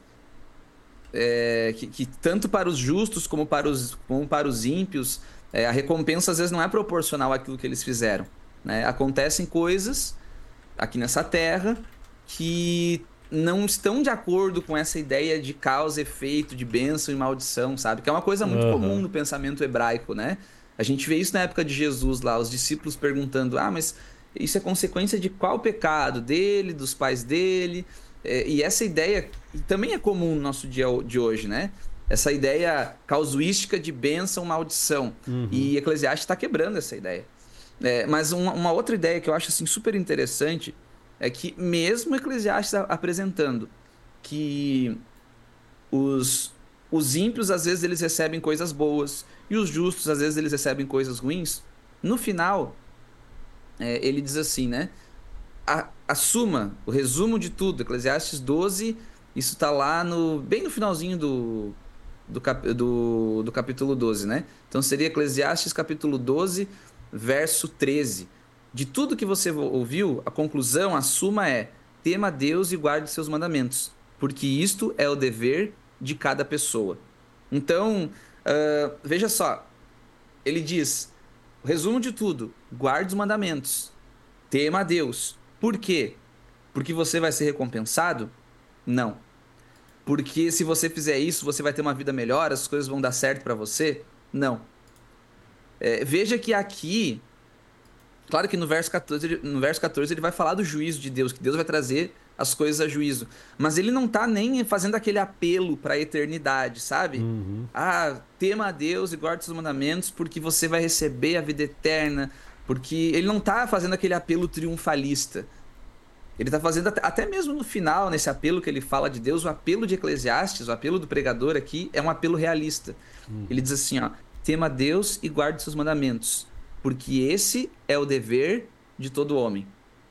É, que, que tanto para os justos como para os, como para os ímpios, é, a recompensa às vezes não é proporcional àquilo que eles fizeram. Né? Acontecem coisas aqui nessa terra que não estão de acordo com essa ideia de causa, efeito, de bênção e maldição, sabe? Que é uma coisa muito uhum. comum no pensamento hebraico, né? A gente vê isso na época de Jesus lá, os discípulos perguntando, ah, mas isso é consequência de qual pecado? Dele, dos pais dele? É, e essa ideia também é comum no nosso dia de hoje, né? Essa ideia causuística de bênção, maldição. Uhum. E Eclesiastes está quebrando essa ideia. É, mas uma, uma outra ideia que eu acho assim, super interessante é que mesmo Eclesiastes apresentando que os, os ímpios, às vezes, eles recebem coisas boas e os justos, às vezes, eles recebem coisas ruins, no final, é, ele diz assim, né? A, a suma, o resumo de tudo, Eclesiastes doze, isso está lá no, bem no finalzinho do, do, cap, do, do capítulo doze, né? Então seria Eclesiastes capítulo doze, verso treze. De tudo que você ouviu, a conclusão, a suma é: tema a Deus e guarde seus mandamentos, porque isto é o dever de cada pessoa. Então, uh, veja só, ele diz, o resumo de tudo, guarde os mandamentos, tema a Deus. Por quê? Porque você vai ser recompensado? Não. Porque se você fizer isso, você vai ter uma vida melhor, as coisas vão dar certo para você? Não. É, veja que aqui... Claro que no verso catorze, no verso catorze ele vai falar do juízo de Deus, que Deus vai trazer as coisas a juízo. Mas ele não tá nem fazendo aquele apelo para a eternidade, sabe? Uhum. Ah, tema a Deus e guarde seus mandamentos porque você vai receber a vida eterna. Porque ele não tá fazendo aquele apelo triunfalista. Ele tá fazendo, até mesmo no final, nesse apelo que ele fala de Deus, o apelo de Eclesiastes, o apelo do pregador aqui, é um apelo realista. Uhum. Ele diz assim, ó, tema a Deus e guarde seus mandamentos, porque esse é o dever de todo homem.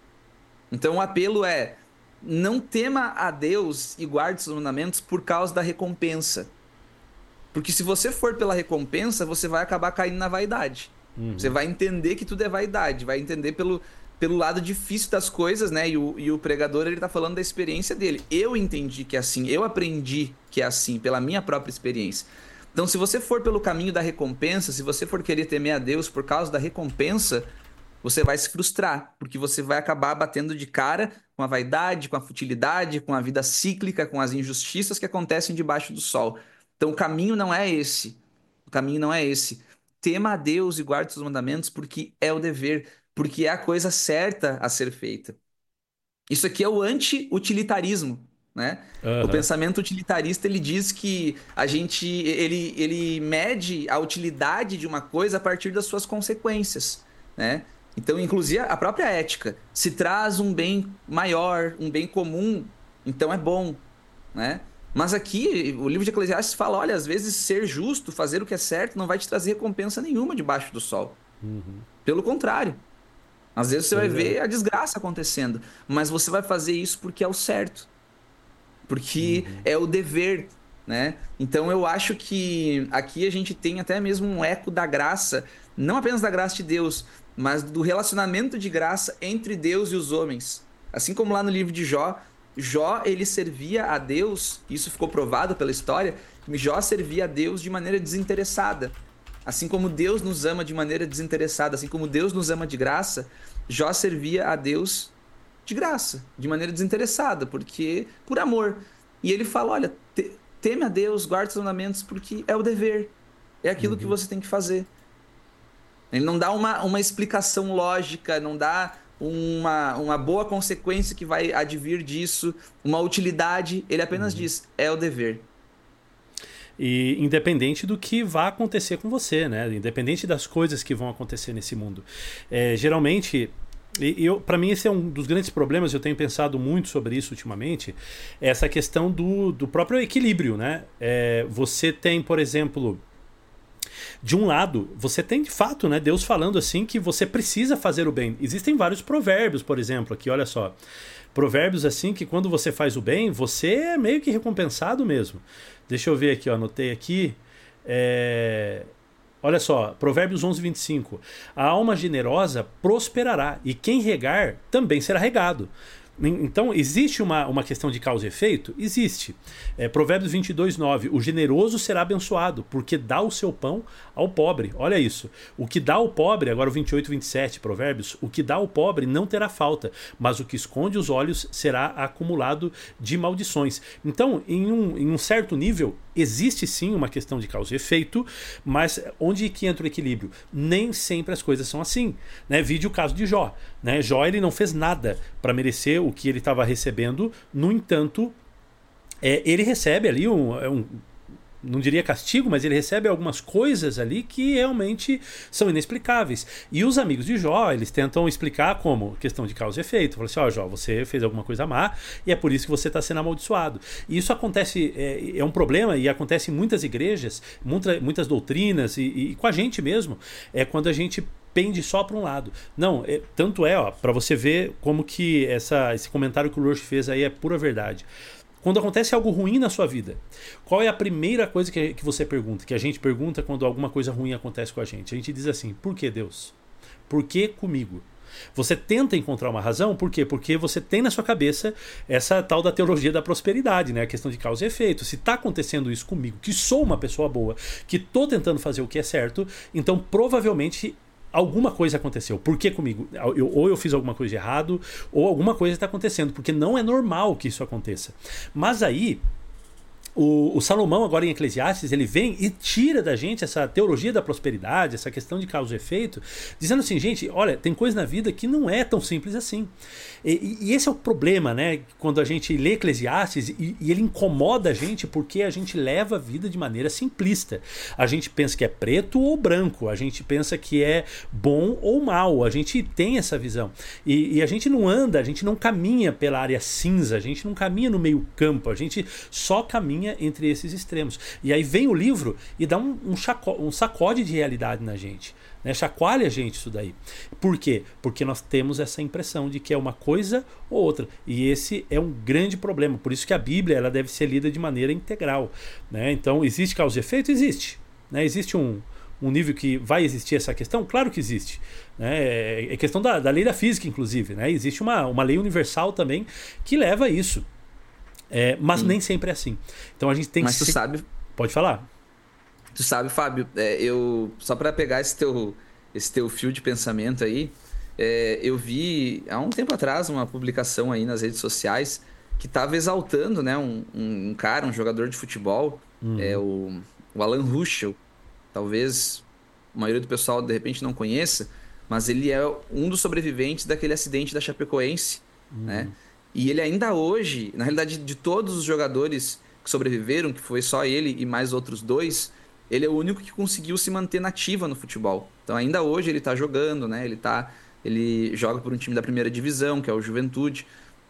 Então o apelo é: não tema a Deus e guarde seus mandamentos por causa da recompensa. Porque se você for pela recompensa, você vai acabar caindo na vaidade. Uhum. Você vai entender que tudo é vaidade, vai entender pelo, pelo lado difícil das coisas, né? E o, e o pregador, ele tá falando da experiência dele. Eu entendi que é assim, eu aprendi que é assim, pela minha própria experiência. Então, se você for pelo caminho da recompensa, se você for querer temer a Deus por causa da recompensa, você vai se frustrar, porque você vai acabar batendo de cara com a vaidade, com a futilidade, com a vida cíclica, com as injustiças que acontecem debaixo do sol. Então, o caminho não é esse. O caminho não é esse. Tema a Deus e guarde seus mandamentos, porque é o dever, porque é a coisa certa a ser feita. Isso aqui é o anti-utilitarismo. Né? Uhum. O pensamento utilitarista, ele diz que a gente ele, ele mede a utilidade de uma coisa a partir das suas consequências, né? Então, inclusive a própria ética, se traz um bem maior, um bem comum, então é bom, né? Mas aqui, o livro de Eclesiastes fala, olha, às vezes ser justo, fazer o que é certo, não vai te trazer recompensa nenhuma debaixo do sol. Uhum. Pelo contrário. Às vezes você vai Pois é. ver a desgraça acontecendo, mas você vai fazer isso porque é o certo. Porque Uhum. é o dever, né? Então eu acho que aqui a gente tem até mesmo um eco da graça, não apenas da graça de Deus, mas do relacionamento de graça entre Deus e os homens. Assim como lá no livro de Jó, Jó ele servia a Deus, isso ficou provado pela história, que Jó servia a Deus de maneira desinteressada. Assim como Deus nos ama de maneira desinteressada, assim como Deus nos ama de graça, Jó servia a Deus de graça, de maneira desinteressada, porque por amor. E ele fala, olha, te, teme a Deus, guarde os mandamentos, porque é o dever, é aquilo que Uhum. você tem que fazer. Ele não dá uma, uma explicação lógica, não dá uma, uma boa consequência que vai advir disso, uma utilidade, ele apenas Uhum. diz, é o dever. E independente do que vá acontecer com você, né? Independente das coisas que vão acontecer nesse mundo. É, geralmente, eu, para mim esse é um dos grandes problemas, eu tenho pensado muito sobre isso ultimamente, é essa questão do, do próprio equilíbrio, né? É, você tem, por exemplo, de um lado, você tem de fato, né, Deus falando assim que você precisa fazer o bem. Existem vários provérbios, por exemplo, aqui, olha só. Provérbios assim que quando você faz o bem, você é meio que recompensado mesmo. Deixa eu ver aqui, ó, anotei aqui. É... Olha só, Provérbios onze, vinte e cinco. A alma generosa prosperará e quem regar também será regado. Então, existe uma, uma questão de causa e efeito? Existe. É, Provérbios vinte e dois, nove. O generoso será abençoado, porque dá o seu pão ao pobre. Olha isso. O que dá ao pobre, agora o vinte e oito, vinte e sete, Provérbios, o que dá ao pobre não terá falta, mas o que esconde os olhos será acumulado de maldições. Então, em um, em um certo nível, existe sim uma questão de causa e efeito, mas onde que entra o equilíbrio? Nem sempre as coisas são assim. Né? Vide o caso de Jó. Né? Jó ele não fez nada para merecer o que ele estava recebendo, no entanto, é, ele recebe ali um, um, não diria castigo, mas ele recebe algumas coisas ali que realmente são inexplicáveis. E os amigos de Jó, eles tentam explicar como questão de causa e efeito. Falam assim, ó, oh, Jó, você fez alguma coisa má e é por isso que você está sendo amaldiçoado. E isso acontece, é, é um problema e acontece em muitas igrejas, muita, muitas doutrinas e, e com a gente mesmo, é quando a gente pende só para um lado. Não, é, tanto é, ó, para você ver como que essa, esse comentário que o Lurch fez aí é pura verdade. Quando acontece algo ruim na sua vida, qual é a primeira coisa que, que você pergunta? Que a gente pergunta quando alguma coisa ruim acontece com a gente. A gente diz assim, por que Deus? Por que comigo? Você tenta encontrar uma razão, por quê? Porque você tem na sua cabeça essa tal da teologia da prosperidade, né? A questão de causa e efeito. Se está acontecendo isso comigo, que sou uma pessoa boa, que estou tentando fazer o que é certo, então provavelmente alguma coisa aconteceu. Por que comigo? Eu, ou eu fiz alguma coisa de errado, ou alguma coisa está acontecendo, porque não é normal que isso aconteça. Mas aí, o, o Salomão, agora em Eclesiastes, ele vem e tira da gente essa teologia da prosperidade, essa questão de causa e efeito, dizendo assim, gente, olha, tem coisa na vida que não é tão simples assim. E, e esse é o problema, né? Quando a gente lê Eclesiastes e, e ele incomoda a gente porque a gente leva a vida de maneira simplista. A gente pensa que é preto ou branco, a gente pensa que é bom ou mal, a gente tem essa visão. E, e a gente não anda, a gente não caminha pela área cinza, a gente não caminha no meio campo, a gente só caminha entre esses extremos. E aí vem o livro e dá um, um, chaco, um sacode de realidade na gente. Né? Chacoalha a gente isso daí. Por quê? Porque nós temos essa impressão de que é uma coisa ou outra. E esse é um grande problema. Por isso que a Bíblia ela deve ser lida de maneira integral. Né? Então, existe causa e efeito? Existe. Né? Existe um, um nível que vai existir essa questão? Claro que existe. Né? É questão da, da lei da física, inclusive. Né? Existe uma, uma lei universal também que leva a isso. É, mas Sim. nem sempre é assim. Então a gente tem mas que... tu se... sabe... Pode falar. Tu sabe, Fábio, é, eu só para pegar esse teu, esse teu fio de pensamento aí, é, eu vi há um tempo atrás uma publicação aí nas redes sociais que estava exaltando, né, um, um, um cara, um jogador de futebol, uhum. é, o, o Alan Ruschel. Talvez a maioria do pessoal de repente não conheça, mas ele é um dos sobreviventes daquele acidente da Chapecoense, uhum. né? E ele ainda hoje, na realidade, de todos os jogadores que sobreviveram, que foi só ele e mais outros dois, ele é o único que conseguiu se manter nativa no futebol. Então ainda hoje ele está jogando, né? Ele, tá, ele joga por um time da primeira divisão, que é o Juventude.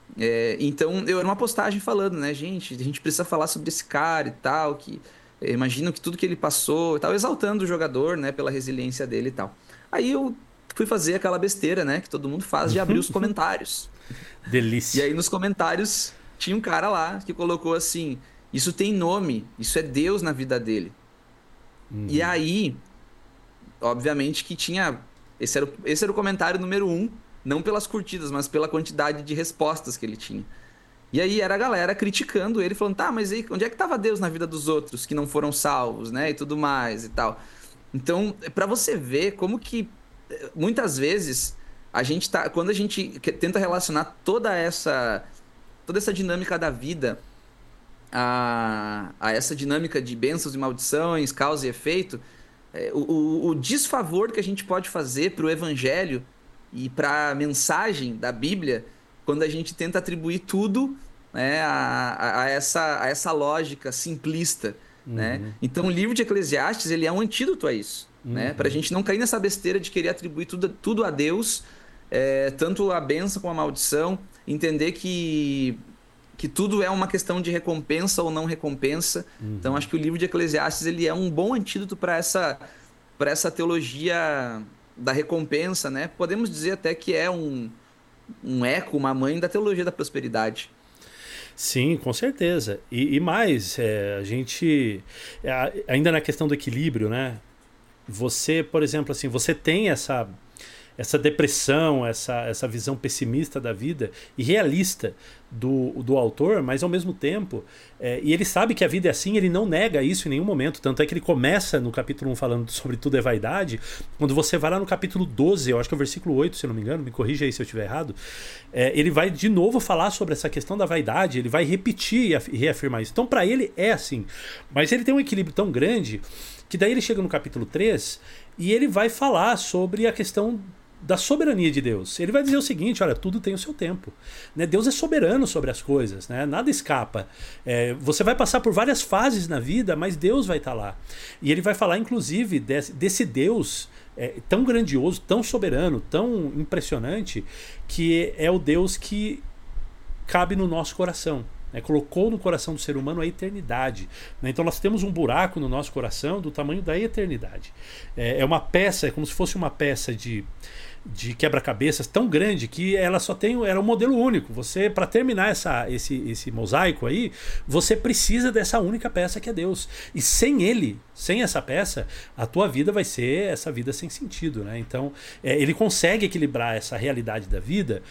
É, então, eu era uma postagem falando, né, gente, a gente precisa falar sobre esse cara e tal, que é, imagino que tudo que ele passou e tal, exaltando o jogador, né, pela resiliência dele e tal. Aí eu fui fazer aquela besteira, né, que todo mundo faz de abrir os comentários. E Delícia. aí nos comentários tinha um cara lá que colocou assim: isso tem nome, isso é Deus na vida dele. E Uhum. aí, obviamente que tinha. Esse era, o- esse era o comentário número um, não pelas curtidas, mas pela quantidade de respostas que ele tinha. E aí era a galera criticando ele, falando: tá, mas aí, onde é que tava Deus na vida dos outros que não foram salvos, né? E tudo mais e tal. Então, pra você ver como que eh, muitas vezes a gente tá. Quando a gente que- tenta relacionar toda essa. Toda essa dinâmica da vida a, a essa dinâmica de bênçãos e maldições, causa e efeito, é, o, o, o desfavor que a gente pode fazer para o evangelho e para a mensagem da Bíblia quando a gente tenta atribuir tudo, né, a, a, a essa, a essa lógica simplista, né? Uhum. Então, o livro de Eclesiastes ele é um antídoto a isso, né? Para a Uhum. gente não cair nessa besteira de querer atribuir tudo, tudo a Deus, é, tanto a bênção como a maldição, entender que que tudo é uma questão de recompensa ou não recompensa. Então, Uhum. acho que o livro de Eclesiastes ele é um bom antídoto para essa, para essa teologia da recompensa, né? Podemos dizer até que é um, um eco, uma mãe da teologia da prosperidade. Sim, com certeza. E, e mais, é, a gente. é, ainda na questão do equilíbrio, né? Você, por exemplo, assim, você tem essa. essa depressão, essa, essa visão pessimista da vida e realista do, do autor, mas ao mesmo tempo, é, e ele sabe que a vida é assim, ele não nega isso em nenhum momento, tanto é que ele começa no capítulo um falando sobre tudo é vaidade, quando você vai lá no capítulo doze, eu acho que é o versículo oito, se eu não me engano, me corrija aí se eu estiver errado, é, ele vai de novo falar sobre essa questão da vaidade, ele vai repetir e reafirmar isso. Então para ele é assim, mas ele tem um equilíbrio tão grande que daí ele chega no capítulo três e ele vai falar sobre a questão da soberania de Deus. Ele vai dizer o seguinte: olha, tudo tem o seu tempo, né? Deus é soberano sobre as coisas, né? Nada escapa. É, você vai passar por várias fases na vida, mas Deus vai estar lá. E ele vai falar, inclusive, desse, desse Deus é, tão grandioso, tão soberano, tão impressionante, que é o Deus que cabe no nosso coração. Né, colocou no coração do ser humano a eternidade. Né, então nós temos um buraco no nosso coração do tamanho da eternidade. É, é uma peça, é como se fosse uma peça de, de quebra-cabeças tão grande que ela só tem, era um modelo único. Você, para terminar essa, esse, esse mosaico aí, você precisa dessa única peça que é Deus. E sem ele, sem essa peça, a tua vida vai ser essa vida sem sentido. Né? Então é, ele consegue equilibrar essa realidade da vida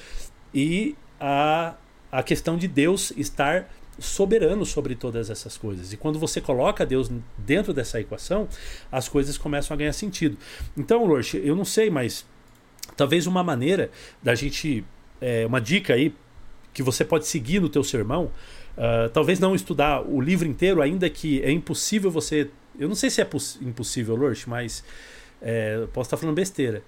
e a a questão de Deus estar soberano sobre todas essas coisas. E quando você coloca Deus dentro dessa equação, as coisas começam a ganhar sentido. Então, Lorch, eu não sei, mas talvez uma maneira da gente, é, uma dica aí que você pode seguir no teu sermão, uh, talvez não estudar o livro inteiro, ainda que é impossível você... Eu não sei se é impossível, Lorch, mas é, posso estar falando besteira.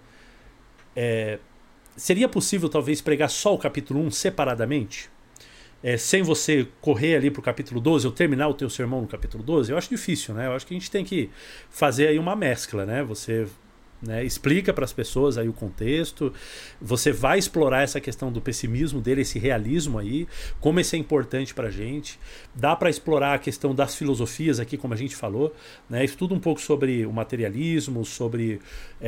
É, seria possível talvez pregar só o capítulo um separadamente? É, sem você correr ali pro capítulo doze ou terminar o teu sermão no capítulo doze? Eu acho difícil, né? Eu acho que a gente tem que fazer aí uma mescla, né? Você, né, explica para as pessoas aí o contexto, você vai explorar essa questão do pessimismo dele, esse realismo aí, como isso é importante pra gente. Dá para explorar a questão das filosofias aqui, como a gente falou, né? Estuda um pouco sobre o materialismo, sobre,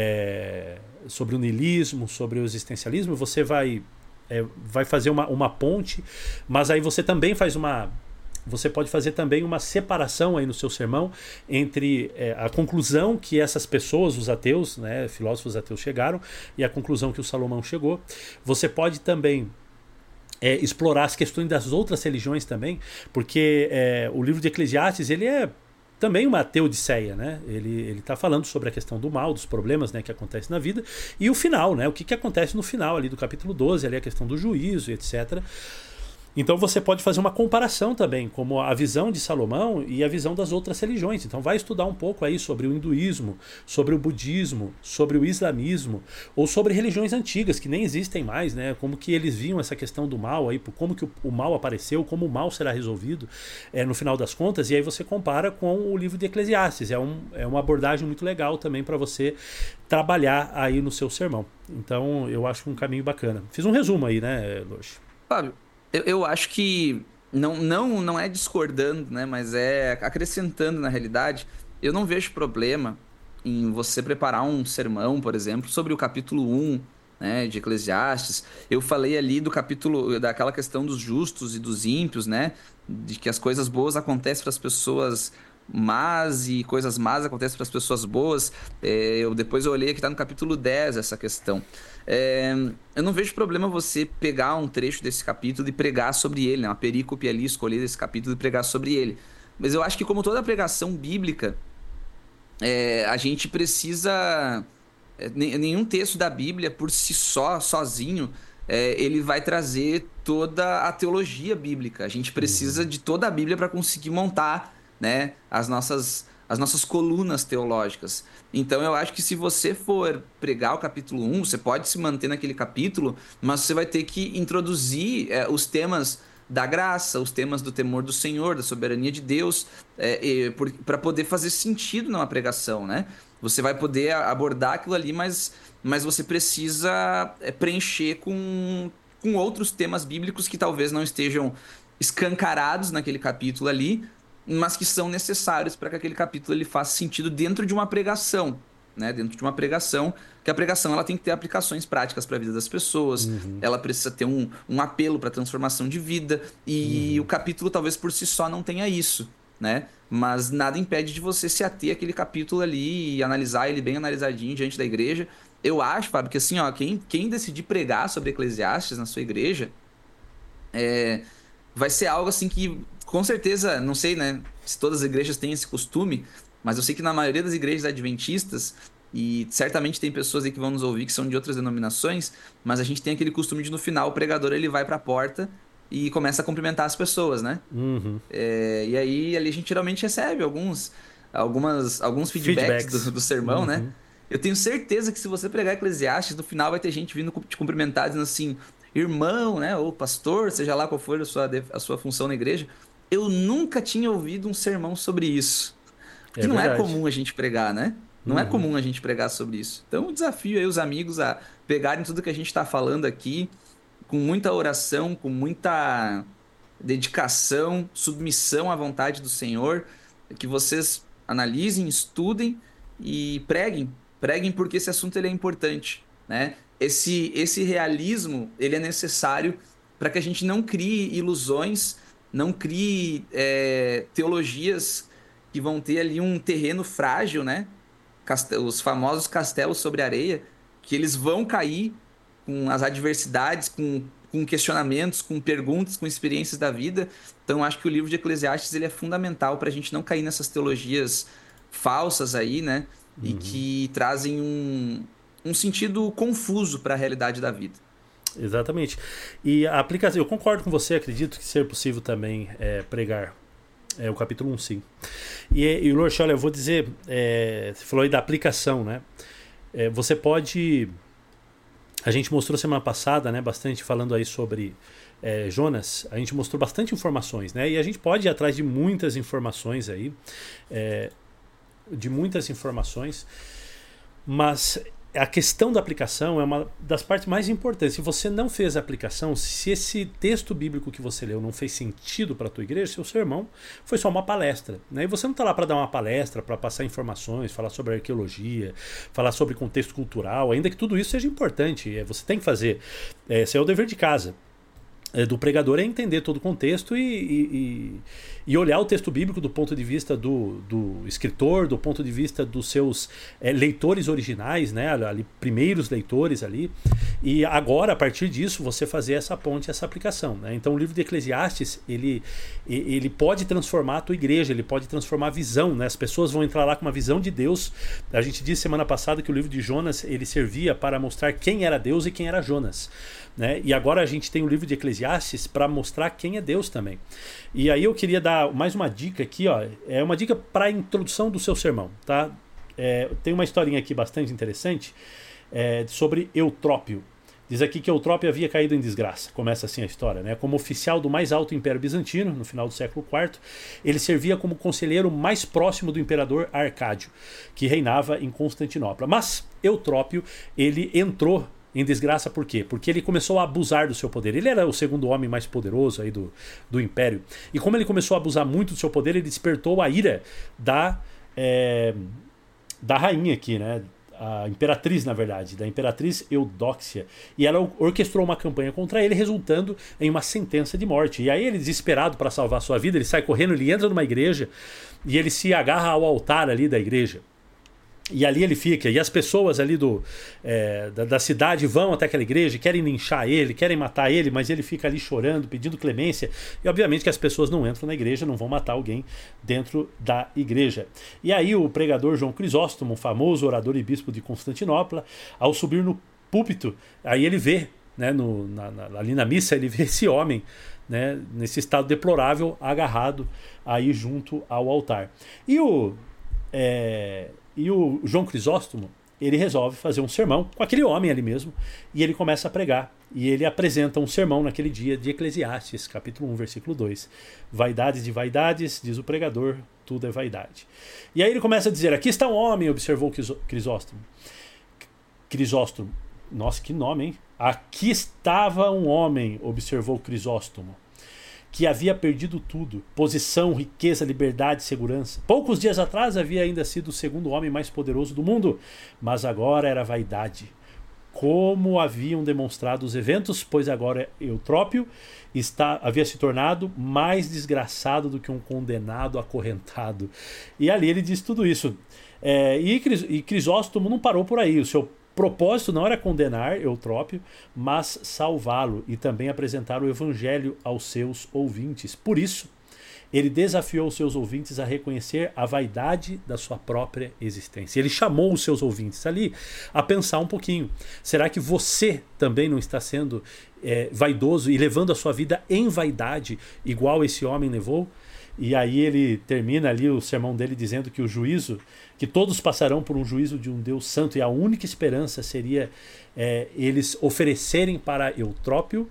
é, sobre o niilismo, sobre o existencialismo. Você vai É, vai fazer uma, uma ponte, mas aí você também faz uma... Você pode fazer também uma separação aí no seu sermão entre é, a conclusão que essas pessoas, os ateus, né, filósofos ateus chegaram, e a conclusão que o Salomão chegou. Você pode também é, explorar as questões das outras religiões também, porque é, o livro de Eclesiastes, ele é também uma teodiceia, né? Ele está falando sobre a questão do mal, dos problemas, né, que acontecem na vida, e o final, né? O que, que acontece no final ali do capítulo doze, ali a questão do juízo, etcétera. Então você pode fazer uma comparação também, como a visão de Salomão e a visão das outras religiões. Então vai estudar um pouco aí sobre o hinduísmo, sobre o budismo, sobre o islamismo, ou sobre religiões antigas que nem existem mais, né? Como que eles viam essa questão do mal aí, como que o mal apareceu, como o mal será resolvido é, no final das contas, e aí você compara com o livro de Eclesiastes. É, um, é uma abordagem muito legal também para você trabalhar aí no seu sermão. Então eu acho um caminho bacana. Fiz um resumo aí, né, Loche? Fábio, Eu, eu acho que não, não, não é discordando, né? Mas é acrescentando na realidade. Eu não vejo problema em você preparar um sermão, por exemplo, sobre o capítulo um, né, de Eclesiastes. Eu falei ali do capítulo, daquela questão dos justos e dos ímpios, né? De que as coisas boas acontecem para as pessoas más e coisas más acontecem para as pessoas boas. É, eu, depois eu olhei que está no capítulo dez essa questão. É, eu não vejo problema você pegar um trecho desse capítulo e pregar sobre ele, né? Uma perícope ali, escolher esse capítulo e pregar sobre ele. Mas eu acho que, como toda pregação bíblica, é, a gente precisa... é, nenhum texto da Bíblia, por si só, sozinho, é, ele vai trazer toda a teologia bíblica. A gente precisa de toda a Bíblia para conseguir montar, né, as nossas, as nossas colunas teológicas. Então eu acho que, se você for pregar o capítulo um, você pode se manter naquele capítulo, mas você vai ter que introduzir é, os temas da graça, os temas do temor do Senhor, da soberania de Deus, é, para poder fazer sentido numa pregação, né? Você vai poder abordar aquilo ali, mas, mas você precisa é, preencher com, com outros temas bíblicos que talvez não estejam escancarados naquele capítulo ali, mas que são necessários para que aquele capítulo ele faça sentido dentro de uma pregação, né? Dentro de uma pregação, que a pregação ela tem que ter aplicações práticas para a vida das pessoas, Uhum. ela precisa ter um, um apelo para transformação de vida, e Uhum. o capítulo talvez por si só não tenha isso, né? Mas nada impede de você se ater àquele capítulo ali e analisar ele bem analisadinho diante da igreja. Eu acho, Fábio, que assim, ó, quem, quem decidir pregar sobre Eclesiastes na sua igreja, é, vai ser algo assim que, com certeza, não sei, né, se todas as igrejas têm esse costume, mas eu sei que na maioria das igrejas adventistas, e certamente tem pessoas aí que vão nos ouvir que são de outras denominações, mas a gente tem aquele costume de, no final, o pregador ele vai para a porta e começa a cumprimentar as pessoas, né? Uhum. É, e aí ali a gente geralmente recebe alguns, algumas, alguns feedbacks, Feedbacks. do, do sermão, né? Uhum. Eu tenho certeza que, se você pregar Eclesiastes, no final vai ter gente vindo te cumprimentar dizendo assim: irmão, né? Ou pastor, seja lá qual for a sua, a sua função na igreja. Eu nunca tinha ouvido um sermão sobre isso. É Porque não é verdade. comum a gente pregar, né? Não é Uhum. comum a gente pregar sobre isso. Então, eu desafio aí os amigos a pegarem tudo que a gente está falando aqui, com muita oração, com muita dedicação, submissão à vontade do Senhor, que vocês analisem, estudem e preguem. Preguem, porque esse assunto ele é importante, né? Esse, esse realismo ele é necessário para que a gente não crie ilusões, não crie é, teologias que vão ter ali um terreno frágil, né? Os famosos castelos sobre areia, que eles vão cair com as adversidades, com, com questionamentos, com perguntas, com experiências da vida. Então, acho que o livro de Eclesiastes ele é fundamental para a gente não cair nessas teologias falsas aí, né? E Uhum. que trazem um, um sentido confuso para a realidade da vida. Exatamente. E a aplicação, eu concordo com você, acredito que ser possível também é, pregar é, o capítulo um, sim. E, e Lorch, olha, eu vou dizer, é, você falou aí da aplicação, né? É, você pode. A gente mostrou semana passada, né, bastante falando aí sobre é, Jonas. A gente mostrou bastante informações, né? E a gente pode ir atrás de muitas informações aí, é, de muitas informações, mas a questão da aplicação é uma das partes mais importantes. Se você não fez a aplicação, se esse texto bíblico que você leu não fez sentido para a tua igreja, seu sermão foi só uma palestra, né? E você não está lá para dar uma palestra, para passar informações, falar sobre arqueologia, falar sobre contexto cultural, ainda que tudo isso seja importante. Você tem que fazer. Esse é o dever de casa do pregador, é entender todo o contexto e, e, e olhar o texto bíblico do ponto de vista do, do escritor, do ponto de vista dos seus é, leitores originais, né, ali, primeiros leitores ali, e agora, a partir disso, você fazer essa ponte, essa aplicação, né? Então o livro de Eclesiastes, ele, ele pode transformar a tua igreja, ele pode transformar a visão, né? As pessoas vão entrar lá com uma visão de Deus. A gente disse semana passada que o livro de Jonas, ele servia para mostrar quem era Deus e quem era Jonas, né? E agora a gente tem o livro de Eclesiastes para mostrar quem é Deus também. E aí eu queria dar mais uma dica aqui, ó, é uma dica para a introdução do seu sermão, tá? É, tem uma historinha aqui bastante interessante é, sobre Eutrópio. Diz aqui que Eutrópio havia caído em desgraça. Começa assim a história, né? Como oficial do mais alto império bizantino, no final do século quarto, ele servia como conselheiro mais próximo do imperador Arcádio, que reinava em Constantinopla. Mas Eutrópio, ele entrou em desgraça por quê? Porque ele começou a abusar do seu poder. Ele era o segundo homem mais poderoso aí do, do império. E como ele começou a abusar muito do seu poder, ele despertou a ira da, é, da rainha aqui, né? A imperatriz, na verdade, da imperatriz Eudóxia. E ela orquestrou uma campanha contra ele, resultando em uma sentença de morte. E aí ele, desesperado para salvar sua vida, ele sai correndo, ele entra numa igreja e ele se agarra ao altar ali da igreja. E ali ele fica, e as pessoas ali do, é, da, da cidade vão até aquela igreja, querem linchar ele, querem matar ele, mas ele fica ali chorando, pedindo clemência. E obviamente que as pessoas não entram na igreja, não vão matar alguém dentro da igreja. E aí o pregador João Crisóstomo, famoso orador e bispo de Constantinopla, ao subir no púlpito, aí ele vê, né, no, na, na, ali na missa, ele vê esse homem, né, nesse estado deplorável, agarrado aí junto ao altar. E o... É, E o João Crisóstomo, ele resolve fazer um sermão com aquele homem ali mesmo, e ele começa a pregar. E ele apresenta um sermão naquele dia de Eclesiastes, capítulo um, versículo dois. Vaidades de vaidades, diz o pregador, tudo é vaidade. E aí ele começa a dizer, aqui está um homem, observou Crisóstomo. Crisóstomo, nossa, que nome, hein? Aqui estava um homem, observou Crisóstomo, que havia perdido tudo, posição, riqueza, liberdade, segurança. Poucos dias atrás havia ainda sido o segundo homem mais poderoso do mundo, mas agora era vaidade. Como haviam demonstrado os eventos, pois agora Eutrópio está, havia se tornado mais desgraçado do que um condenado acorrentado. E ali ele diz tudo isso. É, e, Cris, e Crisóstomo não parou por aí, o seu propósito não era condenar Eutrópio, mas salvá-lo e também apresentar o evangelho aos seus ouvintes. Por isso, ele desafiou os seus ouvintes a reconhecer a vaidade da sua própria existência. Ele chamou os seus ouvintes ali a pensar um pouquinho. Será que você também não está sendo é, vaidoso e levando a sua vida em vaidade, igual esse homem levou? E aí ele termina ali o sermão dele dizendo que o juízo, que todos passarão por um juízo de um Deus santo, e a única esperança seria é, eles oferecerem para Eutrópio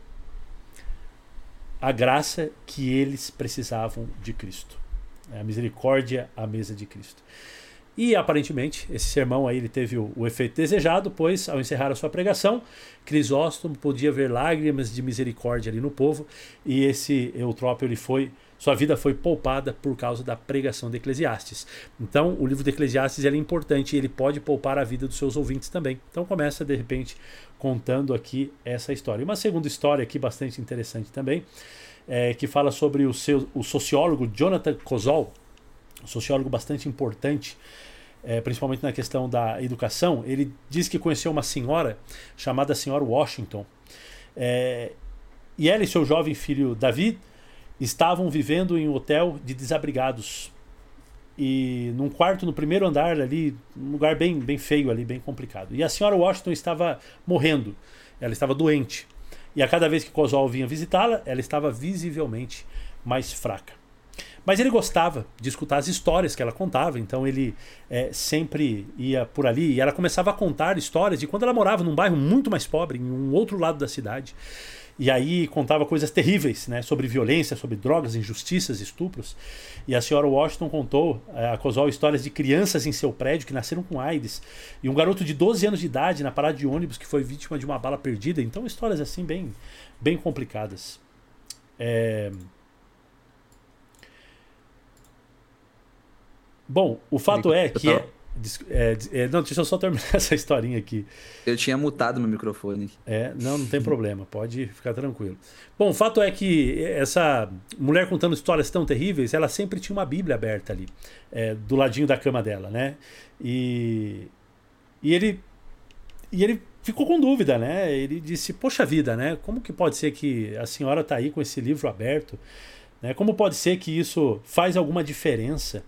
a graça que eles precisavam de Cristo. A misericórdia à mesa de Cristo. E aparentemente esse sermão aí ele teve o, o efeito desejado, pois ao encerrar a sua pregação, Crisóstomo podia ver lágrimas de misericórdia ali no povo, e esse Eutrópio ele foi sua vida foi poupada por causa da pregação de Eclesiastes. Então, o livro de Eclesiastes ele é importante e ele pode poupar a vida dos seus ouvintes também. Então, começa, de repente, contando aqui essa história. E uma segunda história aqui, bastante interessante também, é, que fala sobre o, seu, o sociólogo Jonathan Kozol, um sociólogo bastante importante, é, principalmente na questão da educação. Ele diz que conheceu uma senhora chamada Senhora Washington. É, e ela e seu jovem filho Davi estavam vivendo em um hotel de desabrigados, e num quarto no primeiro andar ali, um lugar bem, bem feio ali, bem complicado. E a senhora Washington estava morrendo, ela estava doente, e a cada vez que Kozol vinha visitá-la, ela estava visivelmente mais fraca. Mas ele gostava de escutar as histórias que ela contava, então ele é, sempre ia por ali, e ela começava a contar histórias de quando ela morava num bairro muito mais pobre, em um outro lado da cidade. E aí contava coisas terríveis, né, sobre violência, sobre drogas, injustiças, estupros. E a senhora Washington contou a Kozol histórias de crianças em seu prédio que nasceram com AIDS, e um garoto de doze anos de idade na parada de ônibus que foi vítima de uma bala perdida. Então histórias assim bem, bem complicadas. É... Bom, o fato é que... É... É, é, não, deixa eu só terminar essa historinha aqui. Eu tinha mutado meu microfone. É, não, não tem problema, pode ficar tranquilo. Bom, o fato é que essa mulher contando histórias tão terríveis, ela sempre tinha uma Bíblia aberta ali, é, do ladinho da cama dela, né? E, e, ele, e ele ficou com dúvida, né? Ele disse, poxa vida, né? Como que pode ser que a senhora está aí com esse livro aberto? Né? Como pode ser que isso faz alguma diferença?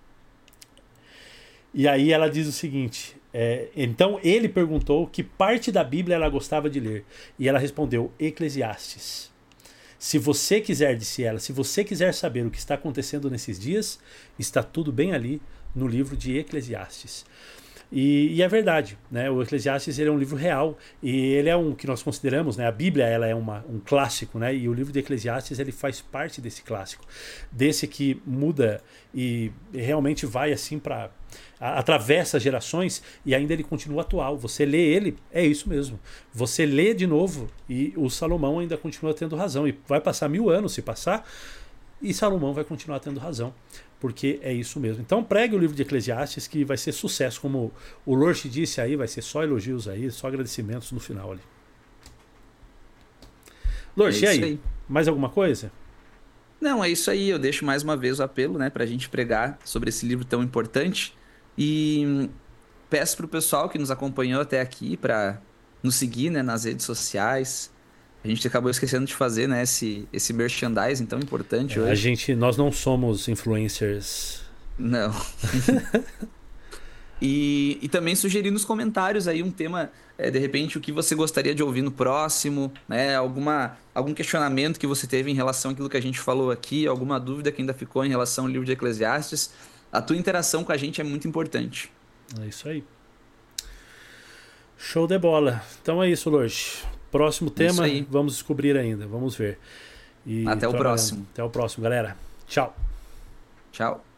E aí ela diz o seguinte, é, então ele perguntou que parte da Bíblia ela gostava de ler. E ela respondeu, Eclesiastes. Se você quiser, disse ela, se você quiser saber o que está acontecendo nesses dias, está tudo bem ali no livro de Eclesiastes. E, e é verdade, né? O Eclesiastes ele é um livro real e ele é um que nós consideramos, né? A Bíblia ela é uma, um clássico, né? E o livro de Eclesiastes ele faz parte desse clássico, desse que muda e realmente vai assim para atravessa gerações e ainda ele continua atual. Você lê ele, é isso mesmo. Você lê de novo e o Salomão ainda continua tendo razão. E vai passar mil anos se passar e Salomão vai continuar tendo razão. Porque é isso mesmo. Então pregue o livro de Eclesiastes que vai ser sucesso. Como o Lorch disse aí, vai ser só elogios aí, só agradecimentos no final ali. Lorch, é e aí? aí? Mais alguma coisa? Não, é isso aí. Eu deixo mais uma vez o apelo, né, pra gente pregar sobre esse livro tão importante. E peço pro pessoal que nos acompanhou até aqui para nos seguir, né, nas redes sociais. A gente acabou esquecendo de fazer, né, esse, esse merchandising tão importante é, hoje. A gente, nós não somos influencers. Não. e, e também sugerir nos comentários aí um tema, é, de repente, o que você gostaria de ouvir no próximo, né, alguma, algum questionamento que você teve em relação àquilo que a gente falou aqui, alguma dúvida que ainda ficou em relação ao livro de Eclesiastes. A tua interação com a gente é muito importante. É isso aí. Show de bola. Então é isso, Lorch. Próximo tema, vamos descobrir ainda. Vamos ver. E até o próximo. Até o próximo, galera. Tchau. Tchau.